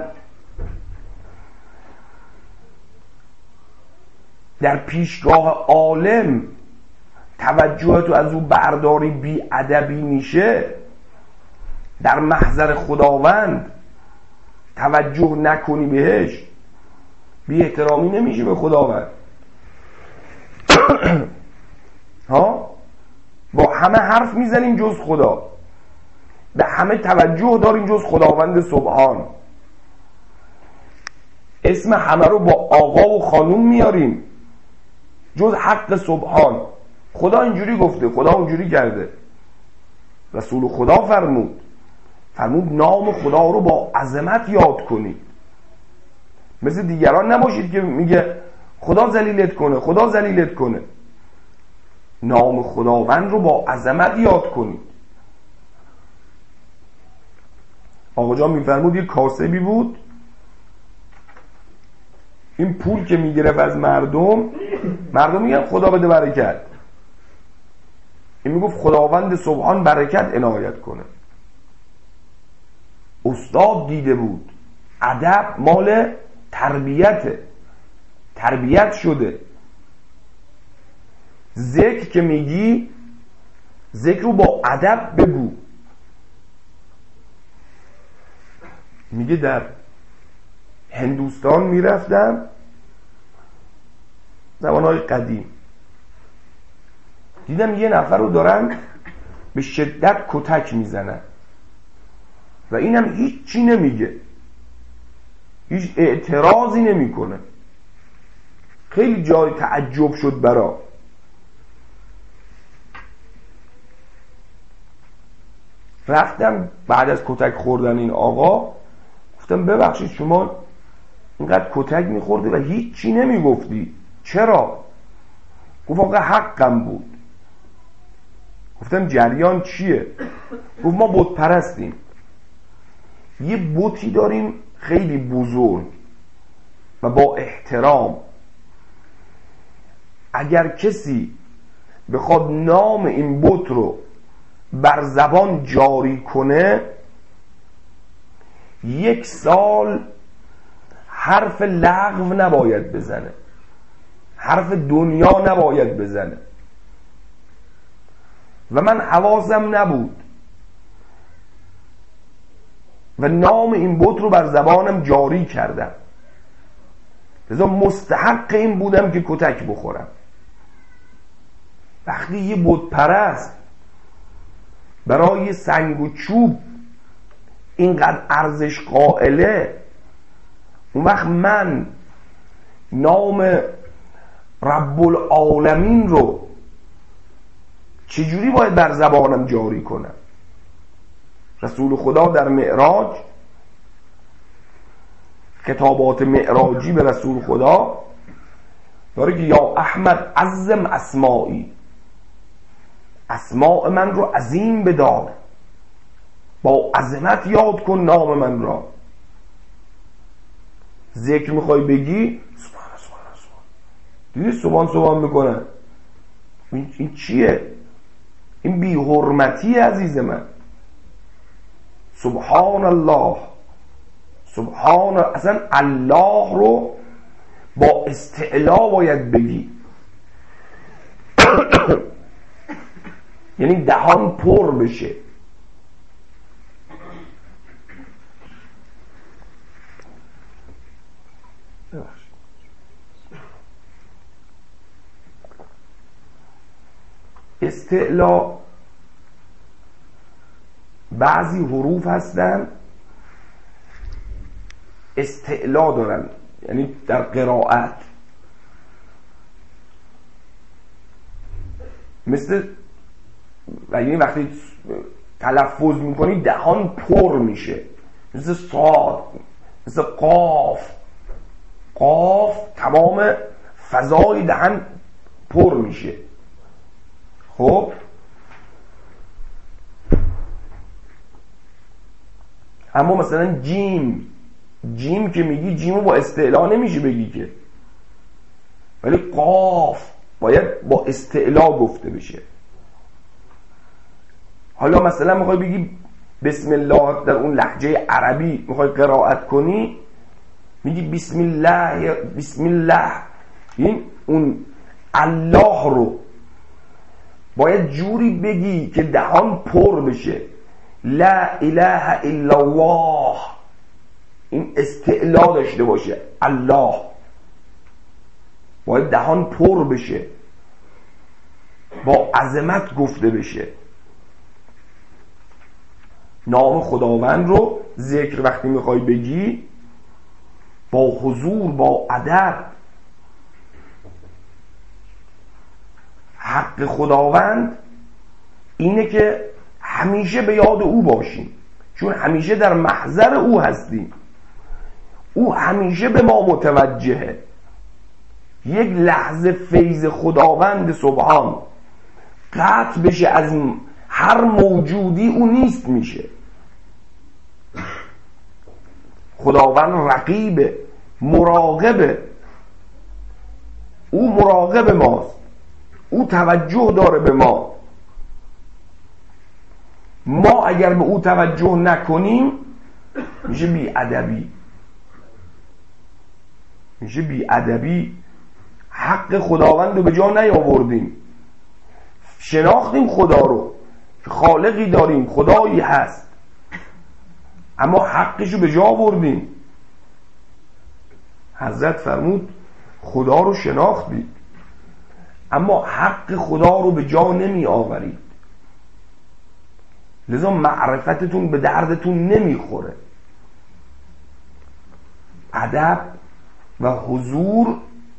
[SPEAKER 1] در پیشگاه عالم توجهتو از او برداری بی ادبی میشه، در محضر خداوند توجه نکنی بهش، بی احترامی نمیشه به خداوند. ها، با همه حرف میزنیم جز خدا، به همه توجه داریم جز خداوند سبحان. اسم همه رو با آقا و خانوم میاریم جز حق سبحان. خدا اینجوری گفته، خدا اونجوری کرده. رسول خدا فرمود نام خدا رو با عظمت یاد کنید. مثل دیگران نباشید که میگه خدا ذلیلت کنه، خدا ذلیلت کنه. نام خداوند رو با عظمت یاد کنید. آقا جان میفرمود یک کاسبی بود، این پول که میگرفت از مردم میگن خدا بده برکت، این میگفت خداوند سبحان برکت عنایت کنه. استاد دیده بود ادب مال تربیته، تربیت شده. ذکر که میگی ذکر رو با ادب بگو. میگه در هندوستان میرفتم زمانهای قدیم، دیدم یه نفر رو دارن به شدت کتک میزنن و اینم هیچی نمیگه، هیچ اعتراضی نمیکنه. خیلی جای تعجب شد برا. رفتم بعد از کتک خوردن این آقا گفتم ببخشید شما اینقدر کتک میخوردی و هیچی نمیگفتی چرا؟ گفت آقا حقم بود. گفتم جریان چیه؟ گفت ما بت پرستیم، یه بتی داریم خیلی بزرگ و با احترام، اگر کسی بخواد نام این بت رو بر زبان جاری کنه 1 سال حرف لغو نباید بزنه، حرف دنیا نباید بزنه. و من حواسم نبود و نام این بت رو بر زبانم جاری کردم، لذا مستحق این بودم که کتک بخورم. وقتی یه بت پرست برای سنگ و چوب اینقدر ارزش قائله، اون وقت من نام رب العالمین رو چجوری باید بر زبانم جاری کنم؟ رسول خدا در معراج، خطابات معراجی به رسول خدا داره که یا احمد عظم اسمائی، اسماء من رو عظیم بدار، با عظمت یاد کن نام من را. ذکر میخوای بگی سبحان سبحان سبحان، دیدی سبحان سبحان میکنه، این چیه؟ این بی حرمتی عزیز من. سبحان الله، سبحان، اصلا الله رو با استعلا باید بگی. یعنی دهان پر بشه. استعلا بعضی حروف هستن استعلا دارن، یعنی در قرائت مثل، و یعنی وقتی تلفظ میکنی دهان پر میشه، مثل صاد، مثل قاف. قاف تمام فضای دهن پر میشه. خب اما مثلا جیم، جیم که میگی جیمو با استعلا نمیشه بگی که، ولی قاف باید با استعلا گفته بشه. حالا مثلا میخوای بگی بسم الله در اون لهجه عربی میخوای قرائت کنی، میگی بسم الله، بسم الله، این اون الله رو باید جوری بگی که دهان پر بشه. لا اله الا الله، این استعلا داشته باشه. الله باید دهان پر بشه، با عظمت گفته بشه. نام خداوند رو ذکر وقتی میخوای بگی با حضور، با ادب. حق خداوند اینه که همیشه به یاد او باشیم، چون همیشه در محضر او هستیم، او همیشه به ما متوجهه. یک لحظه فیض خداوند سبحان قطع بشه از هر موجودی، او نیست میشه.
[SPEAKER 3] خداوند رقیبه، مراقبه، او مراقب ماست، او توجه داره به ما. ما اگر به او توجه نکنیم میشه بی‌ادبی، میشه بی‌ادبی. حق خداوند رو به جا نیاوردیم. شناختیم خدا رو که خالقی داریم، خدایی هست، اما حقش رو به جا آوردیم. حضرت فرمود خدا رو شناختید اما حق خدا رو به جا نمی آورید، لذا معرفتتون به دردتون نمیخوره. ادب و حضور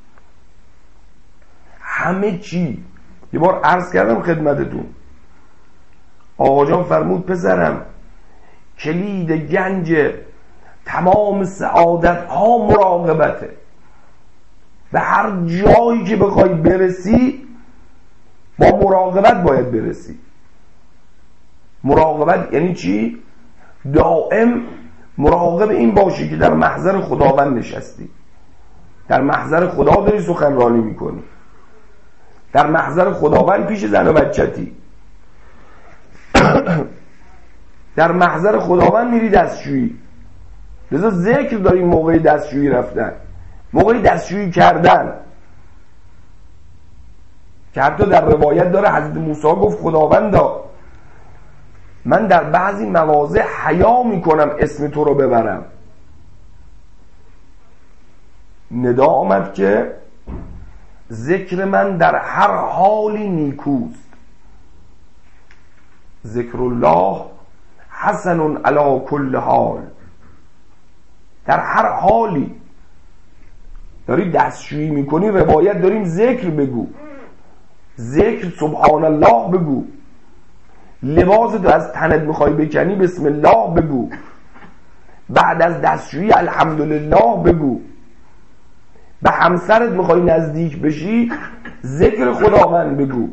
[SPEAKER 3] همه چی. یه بار عرض کردم خدمتتون، آقا جان فرمود پسرم کلید گنج تمام سعادت ها مراقبته. به هر جایی که بخوای برسی با مراقبت باید برسی. مراقبت یعنی چی؟ دائم مراقب این باشی که در محضر خداوند نشستی، در محضر خدا داری سخنرانی میکنی، در محضر خداوند پیش زن و بچتی، در محضر خداوند میری دستشویی. لذا ذکر داریم موقع دستشویی رفتن، موقع دستشویی کردن، که حتی در روایت داره حضرت موسی گفت خداوندا من در بعضی مواضع حیا میکنم اسم تو رو ببرم. ندا آمد که ذکر من در هر حالی نیکوست، ذکر الله حسن علی کل حال. در هر حالی داری دستشویی میکنی، روایت داریم ذکر بگو، ذکر سبحان الله بگو، لباستو از تنت میخوای بکنی بسم الله بگو، بعد از دستشویی الحمدلله بگو، به همسرت میخوای نزدیک بشی ذکر خداوند بگو.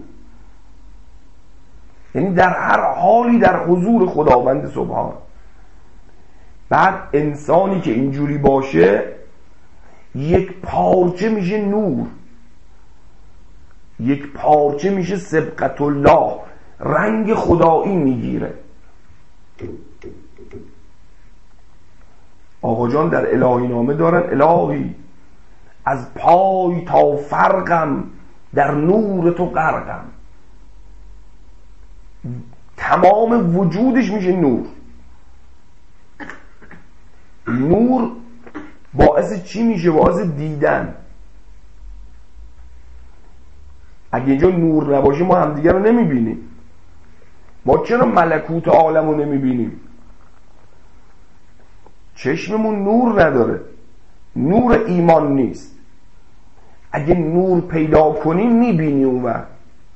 [SPEAKER 3] یعنی در هر حالی در حضور خداوند سبحان. بعد انسانی که اینجوری باشه یک پارچه میشه نور، یک پارچه میشه سبقت الله، رنگ خدایی میگیره. آقا جان در الهی نامه دارن الهی از پای تا فرقم در نور تو غرقم. تمام وجودش میشه نور. نور باعث چی میشه؟ باعث دیدن. اگه اینجا نور نباشه ما همدیگه رو نمیبینیم. ما چرا ملکوت عالم رو نمیبینیم؟ چشممون نور نداره، نور ایمان نیست. اگه نور پیدا کنی میبینی اون وقت.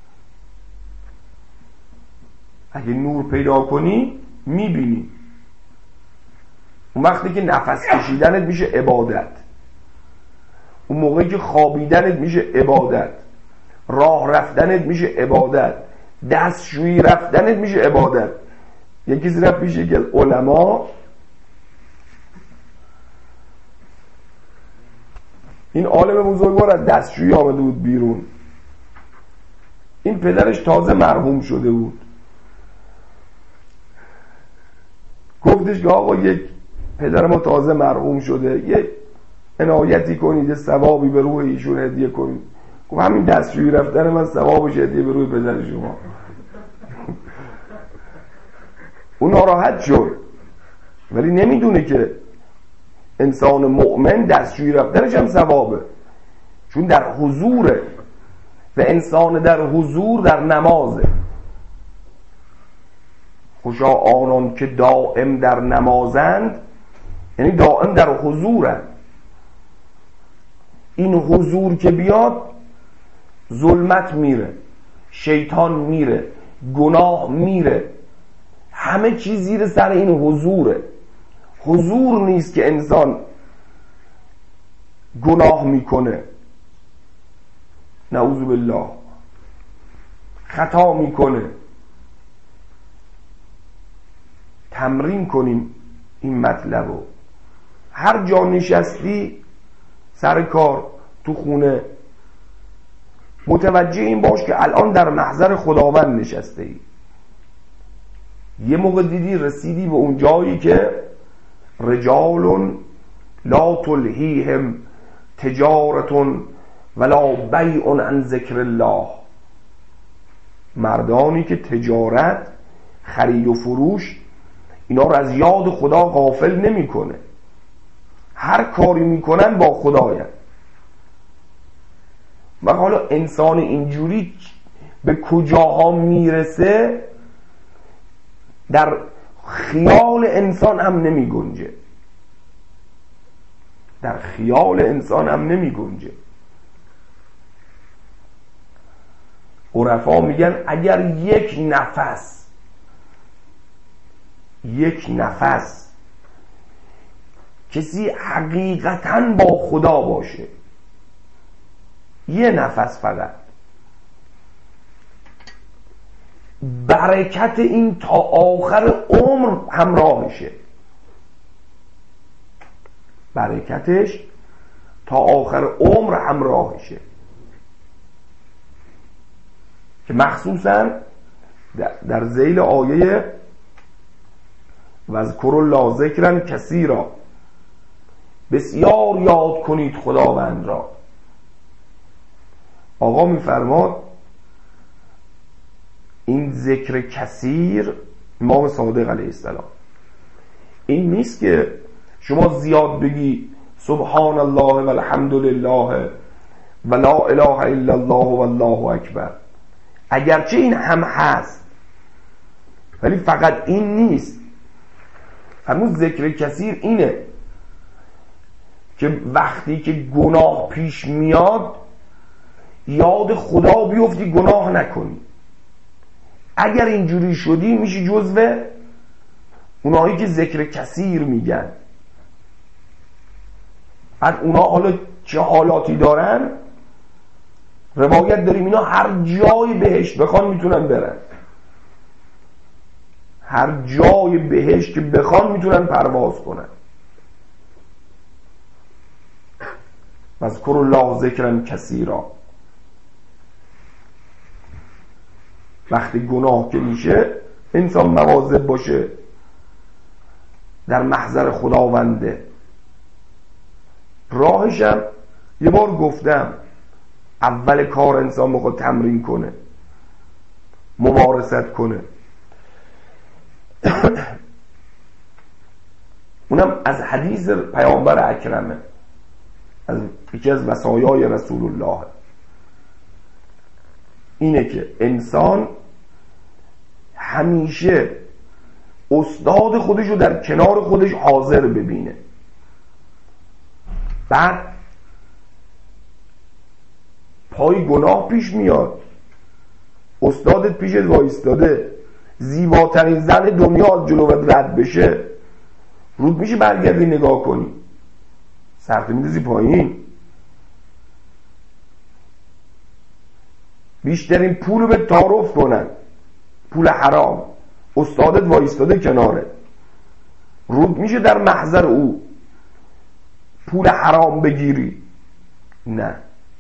[SPEAKER 3] اگه نور پیدا کنی میبینی. اون وقتی که نفس کشیدنت میشه عبادت، اون موقعی که خوابیدنت میشه عبادت، راه رفتنت میشه عبادت، دستشویی رفتنت میشه عبادت. یکی رفت پیش یکی از علما، این عالم بزرگوار از دستشویی آمده بود بیرون. این پدرش تازه مرحوم شده بود. گفتش که آقا یک پدر ما تازه مرحوم شده، یک عنایتی کنید، ثوابی به روح ایشون هدیه کنید. گفت همین دستشویی رفتن من ثوابش هدیه به روی پدر شما. اون ناراحت شد، ولی نمیدونه که انسان مؤمن دستشویی رفتنش هم ثوابه، چون در حضوره و انسان در حضور در نمازه. خوشا آنان که دائم در نمازند، یعنی دائم در حضورند. این حضور که بیاد ظلمت میره، شیطان میره، گناه میره، همه چیز زیر سر این حضوره. حضور نیست که انسان گناه میکنه، نعوذ بالله، خطا میکنه. تمرین کنیم این مطلب رو. هر جا نشستی سر کار، تو خونه، متوجه این باش که الان در محضر خداوند نشسته ای. یه موقع دیدی رسیدی به اون جایی که رجال لا تلهیهم تجارت ولا بیع عن ذکر الله، مردانی که تجارت، خرید و فروش اینا رو از یاد خدا غافل نمیکنه، هر کاری میکنن با خداین. و حالا انسان اینجوری به کجاها میرسه در خیال انسان هم نمی گنجه، در خیال انسان هم نمی گنجه. عرفا میگن اگر یک نفس کسی حقیقتاً با خدا باشه، یه نفس فقط، برکت این تا آخر عمر همراهشه، برکتش تا آخر عمر همراهشه. که مخصوصا در ذیل آیه واذکروا الله ذکرا کثیرا، بسیار یاد کنید خداوند را. آقا میفرماد این ذکر کثیر، امام صادق علیه السلام، این نیست که شما زیاد بگی سبحان الله و الحمد لله و لا اله الا الله و الله اکبر، اگرچه این هم هست ولی فقط این نیست. فرمود ذکر کثیر اینه که وقتی که گناه پیش میاد یاد خدا بیفتی، گناه نکنی. اگر اینجوری شدی میشی جزو اونایی که ذکر کثیر میگن. بعد اونا حالا چه حالاتی دارن؟ روایت داریم اینا هر جای بهشت بخوان میتونن برن، هر جای بهشت که بخوان میتونن پرواز کنن. واذکروا الله ذکرا کثیرا. وقتی گناه که میشه انسان مواظب باشه، در محضر خداونده. راهشم یه بار گفتم، اول کار انسان میخواد تمرین کنه، ممارست کنه. اونم از حدیث پیامبر اکرمه، از یکی از وصایای رسول الله، اینه که انسان همیشه استاد خودش رو در کنار خودش حاضر ببینه. بعد پای گناه پیش میاد، استادت پیشت وایستاده، زیباترین زن دنیا از جلوت رد بشه، رود میشه برگردی نگاه کنی؟ سرت میدازی پایین. بیشترین پول رو به تعارف کنن، پول حرام، استادت وایستاده کناره، رود میشه در محضر او پول حرام بگیری؟ نه.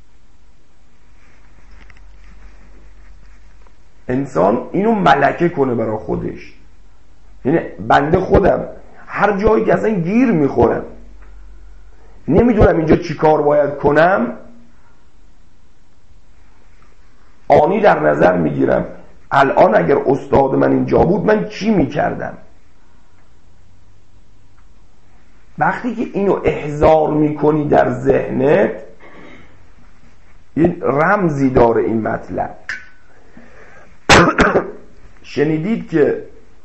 [SPEAKER 3] انسان اینو ملکه کنه برای خودش. یعنی بنده خودم هر جایی که اصلا گیر میخورم، نمیدونم اینجا چی کار باید کنم، آنی در نظر میگیرم الان اگر استاد من اینجا بود من چی میکردم. وقتی که اینو احضار میکنی در ذهنت، این رمزی داره این مطلب. شنیدید که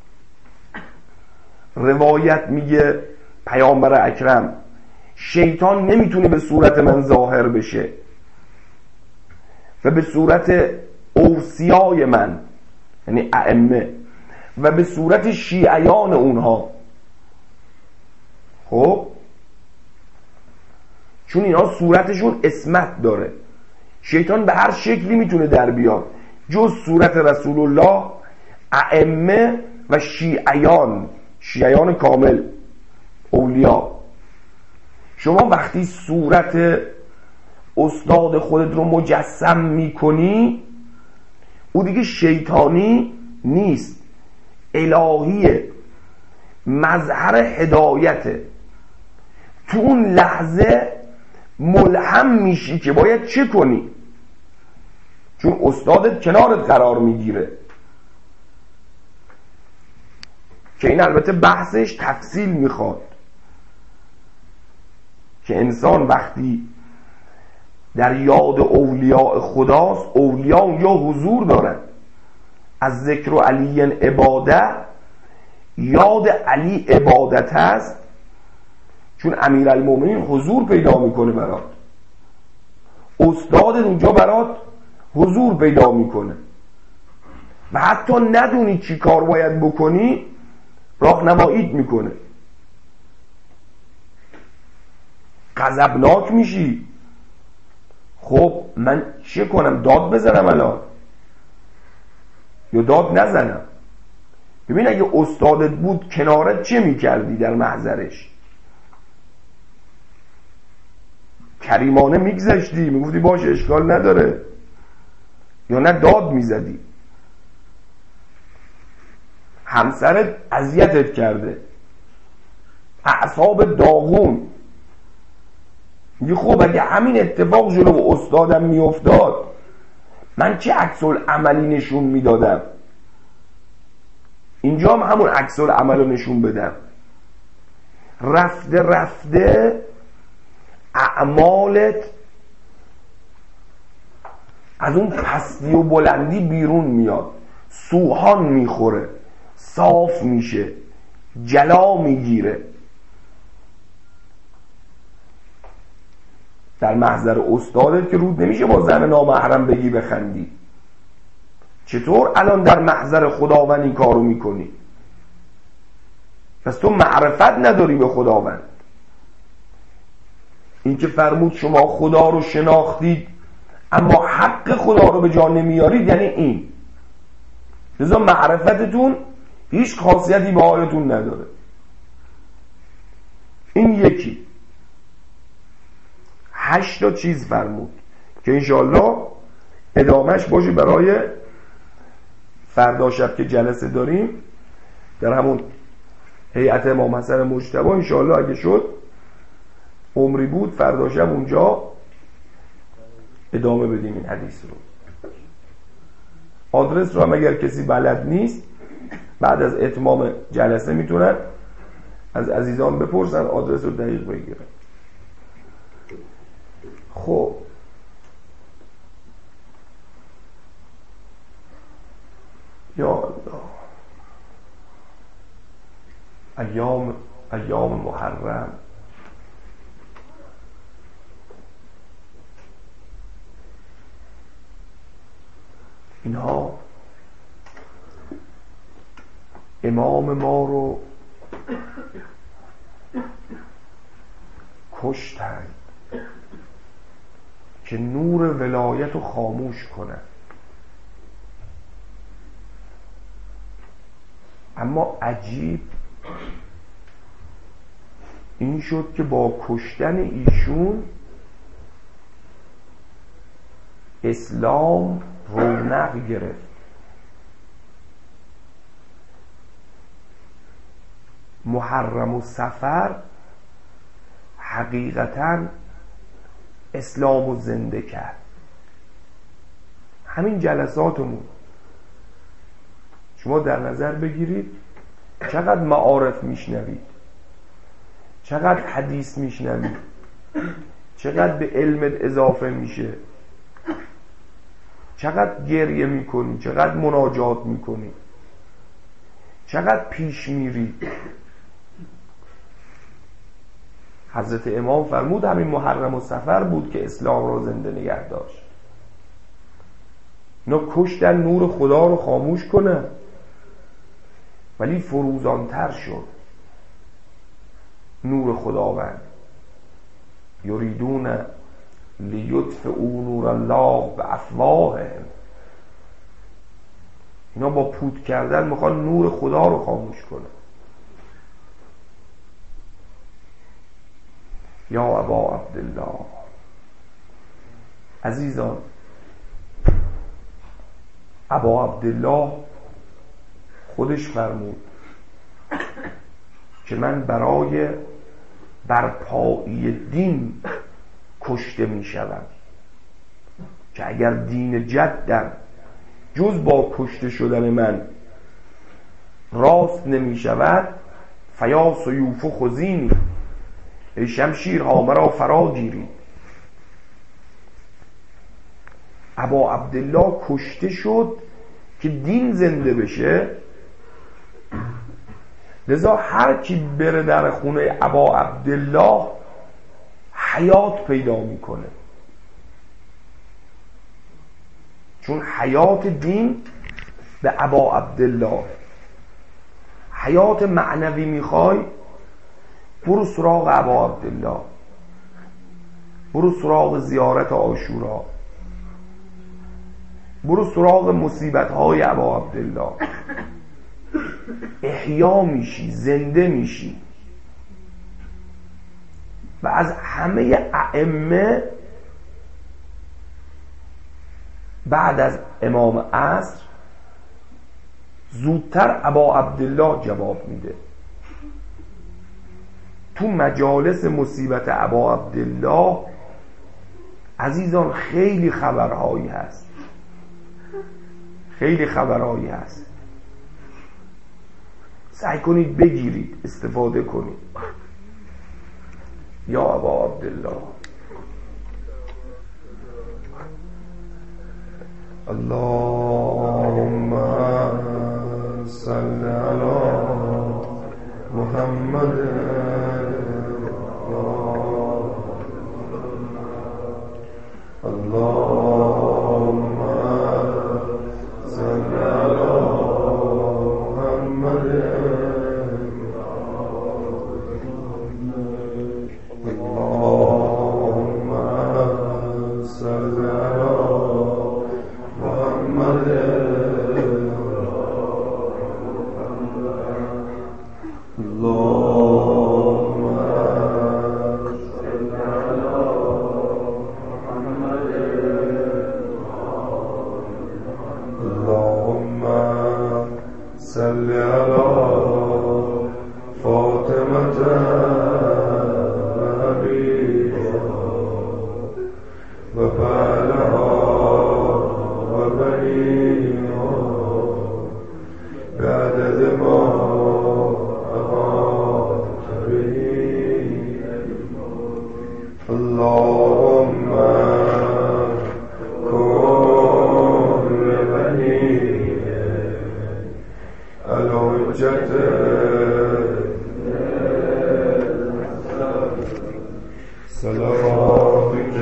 [SPEAKER 3] روایت میگه پیامبر اکرم شیطان نمیتونه به صورت من ظاهر بشه و به صورت اوصیای من، یعنی ائمه، و به صورت شیعیان اونها. خب چون اینا صورتشون اسمت داره، شیطان به هر شکلی میتونه در بیاد، جز صورت رسول الله، ائمه و شیعیان کامل، اولیا. شما وقتی صورت استاد خودت رو مجسم میکنی، او دیگه شیطانی نیست، الهیه، مظهر هدایته. تو اون لحظه ملهم میشی که باید چه کنی، چون استادت کنارت قرار میگیره. که این البته بحثش تفصیل میخواد که انسان وقتی در یاد اولیاء خداست، اولیاء اونجا حضور دارن. از ذکر علی عباده، یاد علی عبادت هست، چون امیرالمومنین حضور پیدا میکنه برات، استاد اونجا برات حضور پیدا میکنه و حتی ندونی چی کار باید بکنی راهنماییت میکنه. غضبناک میشی، خب من چه کنم، داد بزنم الان یا داد نزنم؟ ببین اگه استادت بود کنارت چه میکردی در محضرش؟ کریمانه میگذشتی، میگفتی باشه اشکال نداره، یا نه داد میزدی؟ همسرت اذیتت کرده، اعصاب داغون، میگی خب اگه همین اتفاق جلو استادم میافتاد من چه عکس العملی نشون میدادم؟ اینجا هم همون عکس العمل رو نشون بدم. رفته رفته اعمالت از اون پستی و بلندی بیرون میاد، سوهان میخوره، صاف میشه، جلا میگیره. در محضر استادت که رود نمیشه با زن نامحرم بگی بخندی. چطور الان در محضر خداوند این کارو میکنی؟ پس تو معرفت نداری به خداوند. این که فرمود شما خدا رو شناختید اما حق خدا رو به جا نمیارید، یعنی این. لذا معرفتتون هیچ خاصیتی به حالتون نداره. این یکی. 8 چیز فرمود که انشاءالله ادامهش باشه برای فردا شب که جلسه داریم در همون هیئت امام حسن مجتبی. انشاءالله اگه شد عمری بود فردا شب اونجا ادامه بدیم این حدیث رو. آدرس رو هم اگر کسی بلد نیست بعد از اتمام جلسه میتونن از عزیزان بپرسن، آدرس رو دقیق بگیرن. خب یا الله، ایام محرم اینها امام ما رو کشتند که نور ولایت رو خاموش کنن. اما عجیب این شد که با کشتن ایشون اسلام رونق گرفت. محرم و صفر حقیقتاً اسلام رو زنده کرد. همین جلساتمون شما در نظر بگیرید چقدر معارف میشنوید، چقدر حدیث میشنوید، چقدر به علمت اضافه میشه، چقدر گریه میکنی، چقدر مناجات میکنی، چقدر پیش میری. حضرت امام فرمود همین محرم و صفر بود که اسلام رو زنده نگه داشت. اینا کشتن نور خدا رو خاموش کنه ولی فروزانتر شد نور خداوند. یریدون لیطفئوا نور الله بافواههم. اینا با پود کردن میخوان نور خدا رو خاموش کنه. یا ابا عبدالله. عزیزان، ابا عبدالله خودش فرمود که من برای برپایی دین کشته می شدم، که اگر دین جدم جز با کشته شدن من راست نمی شود، فیا سیوف خزینی، ای شمشیرها مرا فرا گیرید. ابا عبدالله کشته شد که دین زنده بشه، لذا هر کی بره در خونه ابا عبدالله حیات پیدا میکنه، چون حیات دین به ابا عبدالله. حیات معنوی میخوای، برو سراغ ابا عبدالله، برو سراغ زیارت عاشورا، برو سراغ مصیبت‌های ابا عبدالله. احیا میشی، زنده میشی. و از همه ائمه بعد از امام عصر زودتر ابا عبدالله جواب میده. تو مجالس مصیبت ابا عبدالله عزیزان خیلی خبرهایی هست، خیلی خبرهایی هست. سعی کنید بگیرید، استفاده کنید. یا ابا عبدالله. اللهم صل علی محمد. اللهم صل علی محمد. اللهم صل علی محمد. اللهم صل علی محمد. اللهم صل علی فاطمة و بعلها و بنیها بعدد ما أحاط به. اللهم كن لبنيه الحجة صلواتك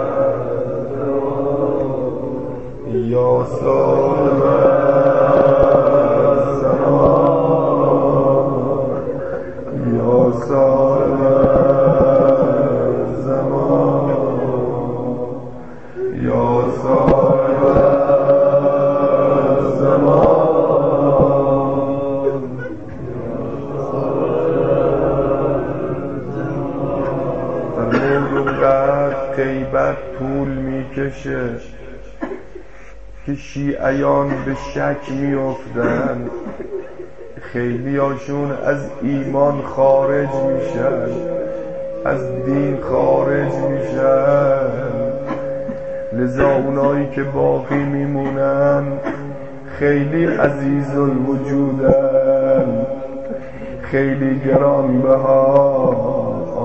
[SPEAKER 3] یا صاحب
[SPEAKER 1] غیبت طول میکشه که شیعیان به شک میافتن، خیلی هاشون از ایمان خارج میشن، از دین خارج میشن. لذا اونایی که باقی میمونن خیلی عزیز الوجودن، خیلی گرانبها.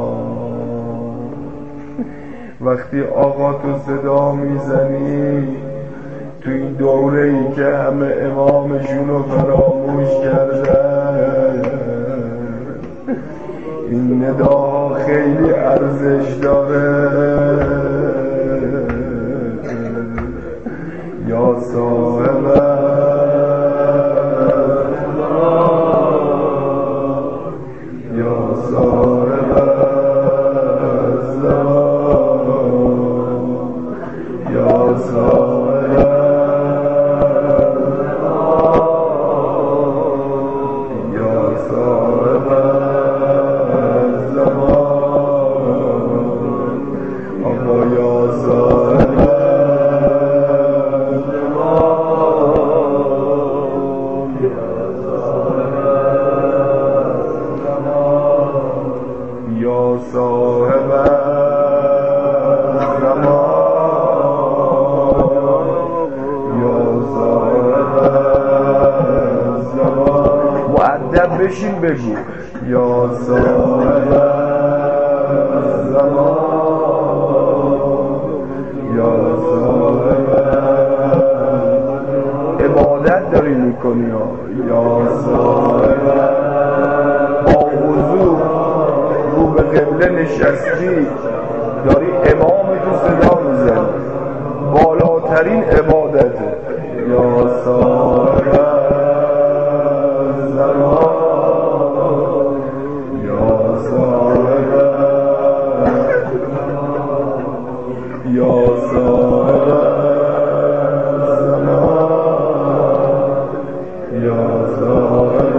[SPEAKER 1] وقتی آقا تو صدا میزنی تو این دوره ای که همه امامشون رو فراموش کردن، این نداها خیلی ارزش داره. یا صاحب یا صاحب یا صاحب یا صاحب آقا یا صاحب یا صاحب مؤدب بشین بگو یا صاحب زمان یا صاحب عبادت داری میکنی یا صاحب با وضو رو به قبله نشستی داری امام تو صدا میزنی، بالاترین عبادته. یا صاحب یا صاحب یا صاحب زمان یا صاحب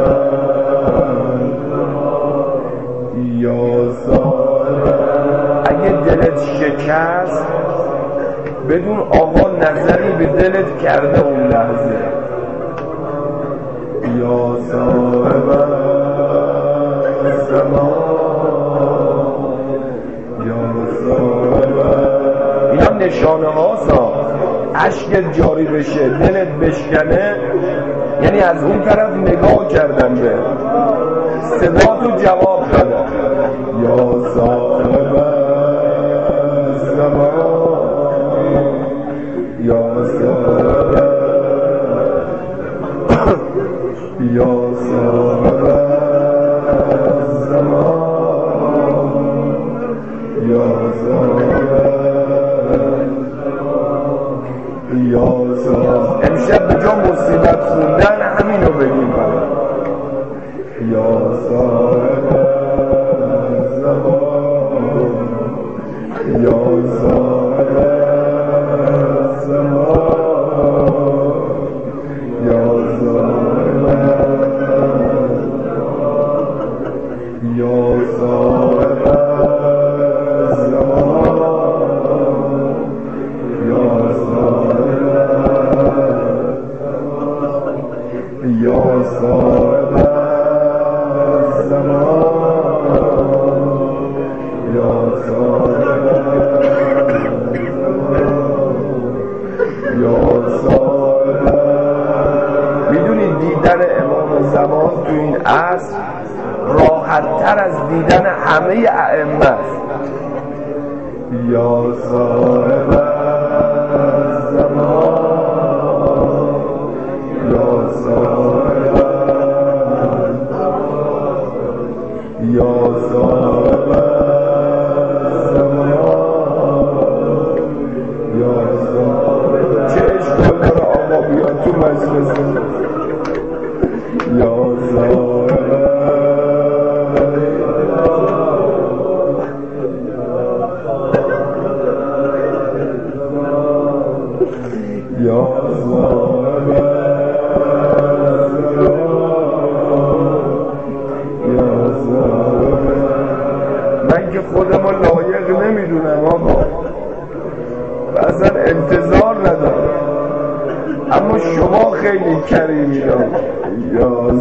[SPEAKER 1] یا صاحب. اگه دلت شکست بدون آقا نظری به دلت کرده اون لحظه. یا صاحب زمان یا صاحب. این هم نشانه هاستا، عشقت جاری بشه دلت بشکنه، یعنی از اون طرف نگاه کردن به صدا تو جواب دادن. یا صاحب زمان یا صاحب یا صاحب زمان یا صاحب یا صاحب. امشب به جا مصیبت خوندن همینو بگیم برای یا صاحب زمان یا صاحب زمان یا صاحب یا صاحب زمان یا صاحب یا صاحب زمان یا صاحب یا صاحب. میدونید دیدن امام زمان تو این عصر راحت تر از دیدن همه ائمه است. یا صاحب زمان یا صاحب یا صاحب زمان یا صاحب. چه اشکال داره آقا بیاد تو مجلس یا صاحب یا صاحب یا صاحب. من که خودمو لایق نمیدونم آقا،
[SPEAKER 3] انتظار ندارم، اما شما خیلی کریمی دارم. یا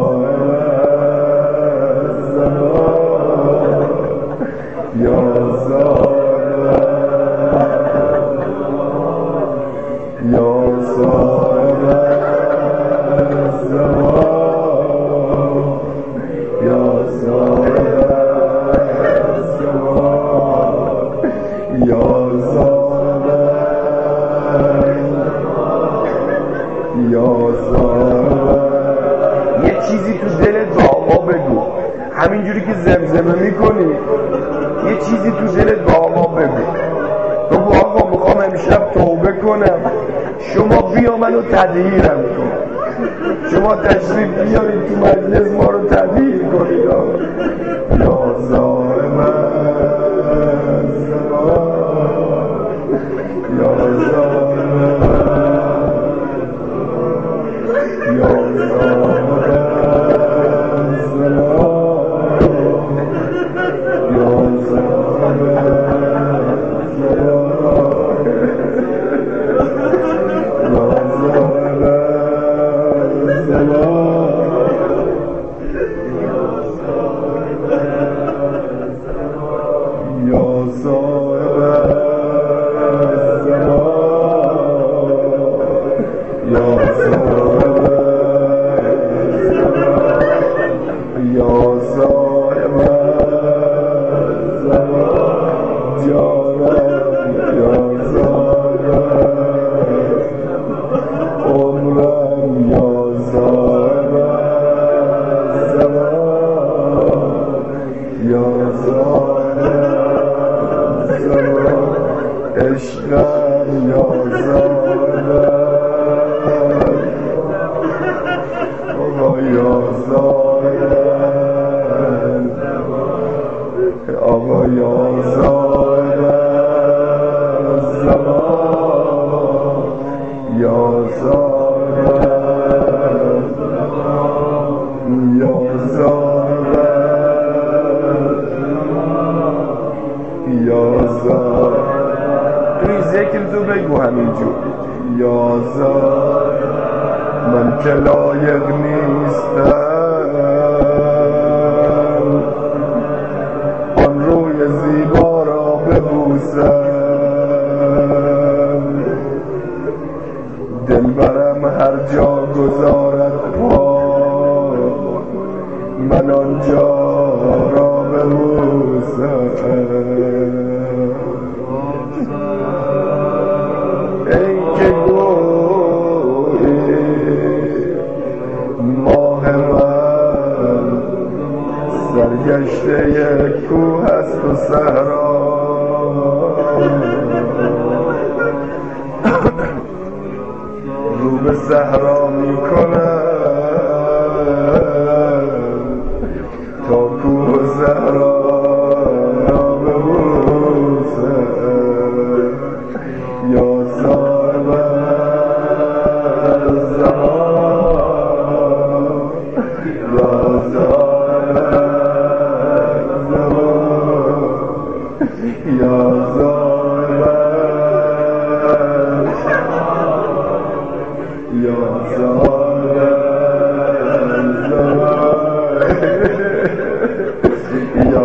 [SPEAKER 3] یه چیزی تو دلت با آقا بگو، همینجوری که زمزمه میکنی یه چیزی تو دلت با آقا بگو. بگو آقا میخوام امشب توبه کنم، شما بیا منو تدهیرم کن، شما تشریف بیارید تو مجلس ما رو تدهیر کنید. یا ظالم یا ظالم یا توی ذکر تو بگو همینجور. یا من که لایق نیستم آن روی زیبا را ببوسم، دلبرم هر جا گذارد پا من آنجا را ببوسم. ای که گویی ماه من سرگشته یک کوه است و صحرا، رو به صحرا می کنم تا کوه و صحرا را ببوسم. یا صاحب الزمان یا صاحب الزمان یا صاحب یا صاحب الزمان یا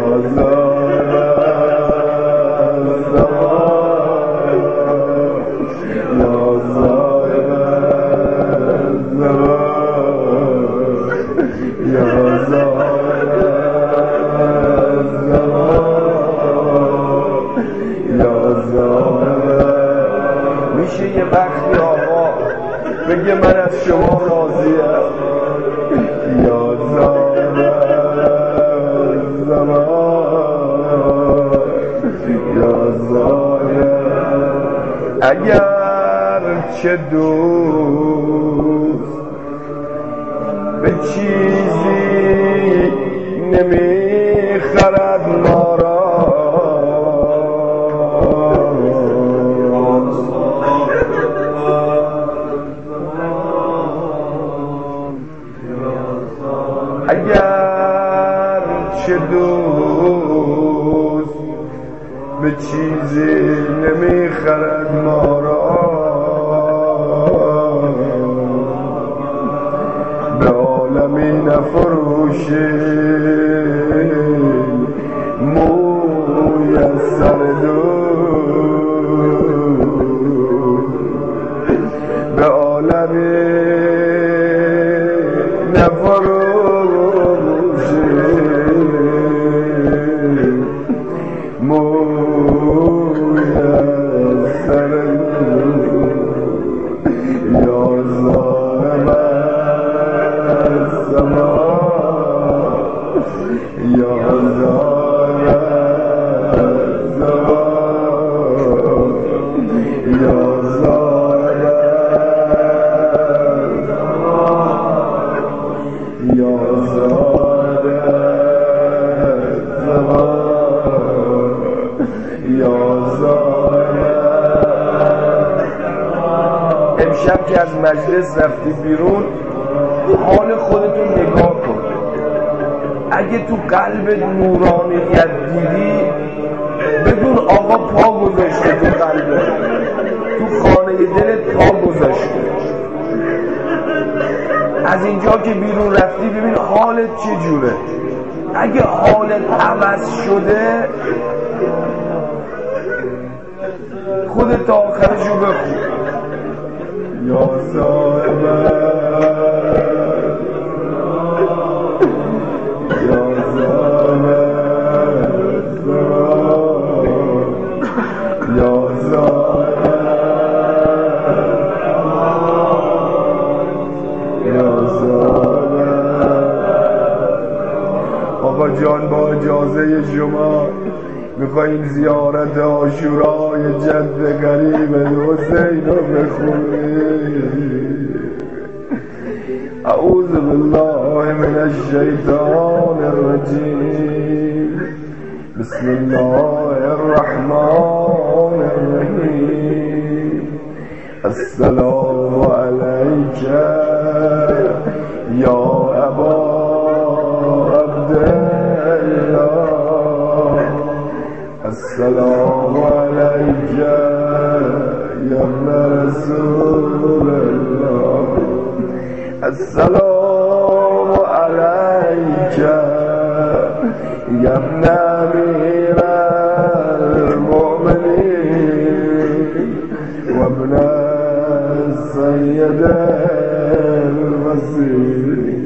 [SPEAKER 3] میشه یه وقتی آقا بگه من از شما راضیم. یا زمان یا زمان اگر چه دوست به چیزی نمیخرد ما را، اگر چه دوست
[SPEAKER 1] به چیزی نمیخرد ما را، به عالمی نفروشیم موی از سر دور، به عالمی نفروشیم موی از سر دور. یا ظالم الزمان، یا ظالم الزمان، یا ظالم الزمان، یا ظالم الزمان، یا ظالم. امشب که از مجلس رفتی بیرون حال خودتون نگاه کن. اگه تو قلبت نورانیت دیدی بدون آقا پا گذاشته تو قلبت، تو خانه دلت پا گذاشته. از اینجا که بیرون رفتی ببین حالت چه جوره. اگه حالت عوض شده خودت تا آخرشو بخون. یا ظالم، یا ظالم، یا ظالم، یا ظالم. آقا جان با اجازه شما میخواییم زیارت عاشورای جد غریب حسین رو بخونیم. اعوذ بالله من الشیطان الرجیم. بسم الله الرحمن الرحیم. السلام علیک یا ابا عبدالله، السلام علیک یا ابن رسول الله، السلام علیک یا ابن امیر المؤمنین و ابن سید المسیح،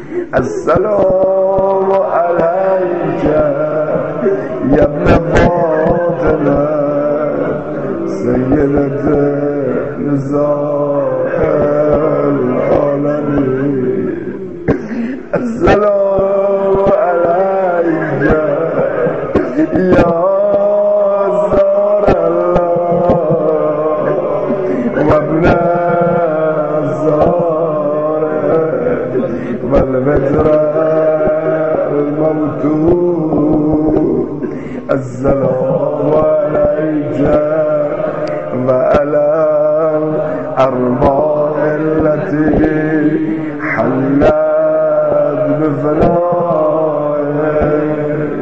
[SPEAKER 1] السلام علیک یا ابن فاطمه سیدت نساء العالمین، السلام علیک یا زار الله و ابن زار و البدر الموتور، السلام علیک و علی الارواح التي حلت بفنائك،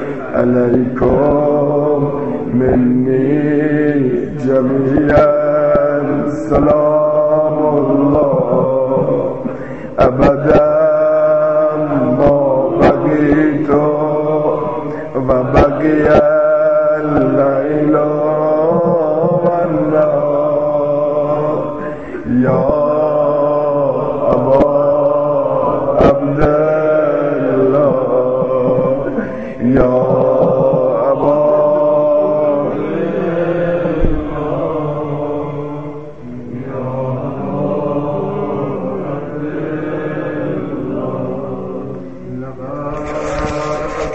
[SPEAKER 1] علیکم منی جمیعا سلام الله ابدا ما بقیت و بقی اللیل و النهار. یا